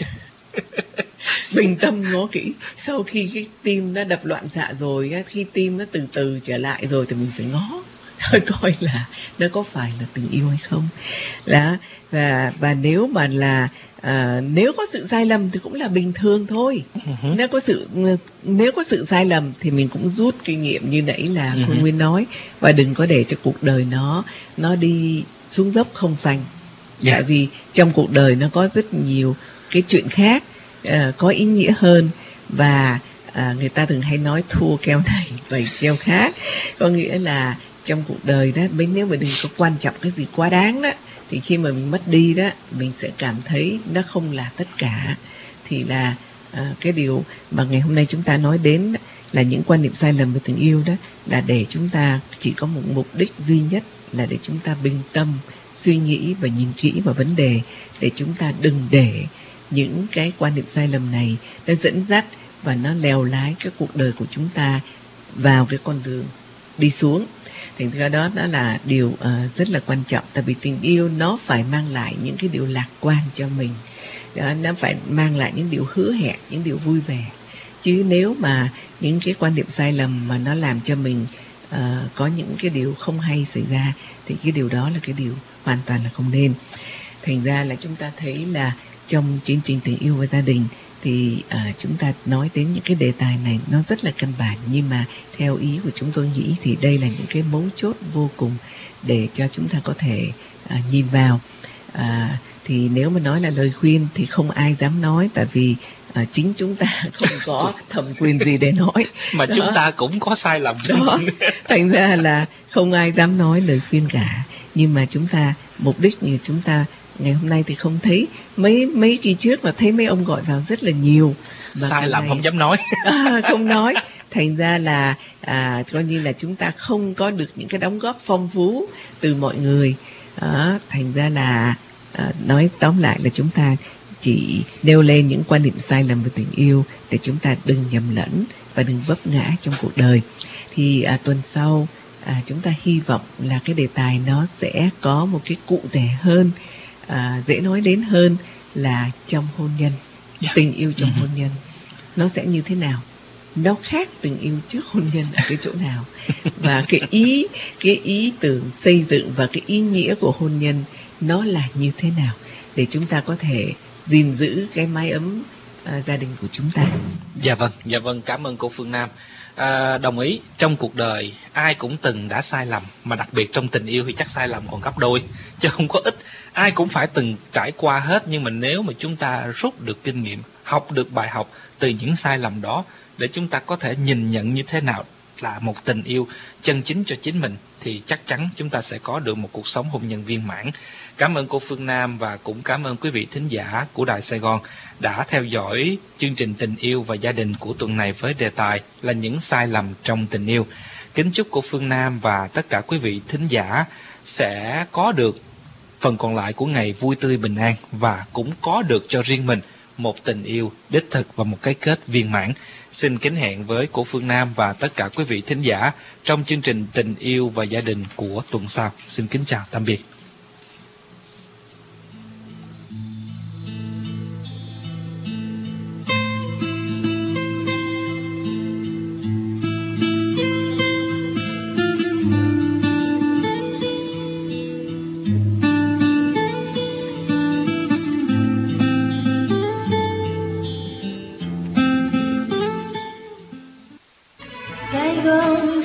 Bình tâm ngó kỹ. Sau khi cái tim nó đập loạn xạ rồi á, khi tim nó từ từ trở lại rồi thì mình phải ngó thôi coi là nó có phải là tình yêu hay không. Đó. Và và nếu mà là à, nếu có sự sai lầm thì cũng là bình thường thôi. Ừ. Nếu có sự nếu có sự sai lầm thì mình cũng rút kinh nghiệm như nãy là Ừ. cô Nguyên nói, và đừng có để cho cuộc đời nó nó đi xuống dốc không phanh. Dạ. Tại vì trong cuộc đời nó có rất nhiều cái chuyện khác à, có ý nghĩa hơn, và à, người ta thường hay nói thua keo này bày keo khác, có nghĩa là trong cuộc đời đó, nếu nếu mà đừng có quan trọng cái gì quá đáng đó, thì khi mà mình mất đi đó, mình sẽ cảm thấy nó không là tất cả. Thì là à, cái điều mà ngày hôm nay chúng ta nói đến là những quan niệm sai lầm về tình yêu đó, là để chúng ta chỉ có một mục đích duy nhất là để chúng ta bình tâm, suy nghĩ và nhìn kỹ vào vấn đề, để chúng ta đừng để những cái quan niệm sai lầm này nó dẫn dắt và nó lèo lái cái cuộc đời của chúng ta vào cái con đường đi xuống. Thành ra đó đó là điều uh, rất là quan trọng, tại vì tình yêu nó phải mang lại những cái điều lạc quan cho mình, đó, nó phải mang lại những điều hứa hẹn, những điều vui vẻ. Chứ nếu mà những cái quan niệm sai lầm mà nó làm cho mình uh, có những cái điều không hay xảy ra, thì cái điều đó là cái điều hoàn toàn là không nên. Thành ra là chúng ta thấy là trong chương trình tình yêu và gia đình thì à, chúng ta nói đến những cái đề tài này nó rất là căn bản, nhưng mà theo ý của chúng tôi nghĩ thì đây là những cái mấu chốt vô cùng để cho chúng ta có thể à, nhìn vào. À, thì nếu mà nói là lời khuyên thì không ai dám nói, tại vì à, chính chúng ta không có thẩm quyền gì để nói. Mà Đó. chúng ta cũng có sai lầm. Đó. Thành ra là không ai dám nói lời khuyên cả. Nhưng mà chúng ta, mục đích như chúng ta ngày hôm nay thì không thấy mấy mấy kỳ trước mà thấy mấy ông gọi vào rất là nhiều. Mà Sai lầm này, không dám nói. à, không nói. Thành ra là à, coi như là chúng ta không có được những cái đóng góp phong phú từ mọi người. À, thành ra là à, nói tóm lại là chúng ta chỉ nêu lên những quan điểm sai lầm về tình yêu để chúng ta đừng nhầm lẫn và đừng vấp ngã trong cuộc đời. Thì à, tuần sau à, chúng ta hy vọng là cái đề tài nó sẽ có một cái cụ thể hơn, à, dễ nói đến hơn là trong hôn nhân. Yeah. Tình yêu trong Ừ. hôn nhân nó sẽ như thế nào, nó khác tình yêu trước hôn nhân ở cái chỗ nào, và cái ý cái ý tưởng xây dựng và cái ý nghĩa của hôn nhân nó là như thế nào, để chúng ta có thể gìn giữ cái mái ấm à, gia đình của chúng ta. Dạ vâng, dạ vâng, cảm ơn cô Phương Nam. À, đồng ý, trong cuộc đời ai cũng từng đã sai lầm, mà đặc biệt trong tình yêu thì chắc sai lầm còn gấp đôi, chứ không có ít. Ai cũng phải từng trải qua hết, nhưng mà nếu mà chúng ta rút được kinh nghiệm, học được bài học từ những sai lầm đó, để chúng ta có thể nhìn nhận như thế nào là một tình yêu chân chính cho chính mình, thì chắc chắn chúng ta sẽ có được một cuộc sống hôn nhân viên mãn. Cảm ơn cô Phương Nam và cũng cảm ơn quý vị thính giả của Đài Sài Gòn đã theo dõi chương trình Tình yêu và gia đình của tuần này với đề tài là những sai lầm trong tình yêu. Kính chúc cô Phương Nam và tất cả quý vị thính giả sẽ có được phần còn lại của ngày vui tươi bình an và cũng có được cho riêng mình một tình yêu đích thực và một cái kết viên mãn. Xin kính hẹn với cô Phương Nam và tất cả quý vị thính giả trong chương trình Tình yêu và gia đình của tuần sau. Xin kính chào tạm biệt. Sài Gòn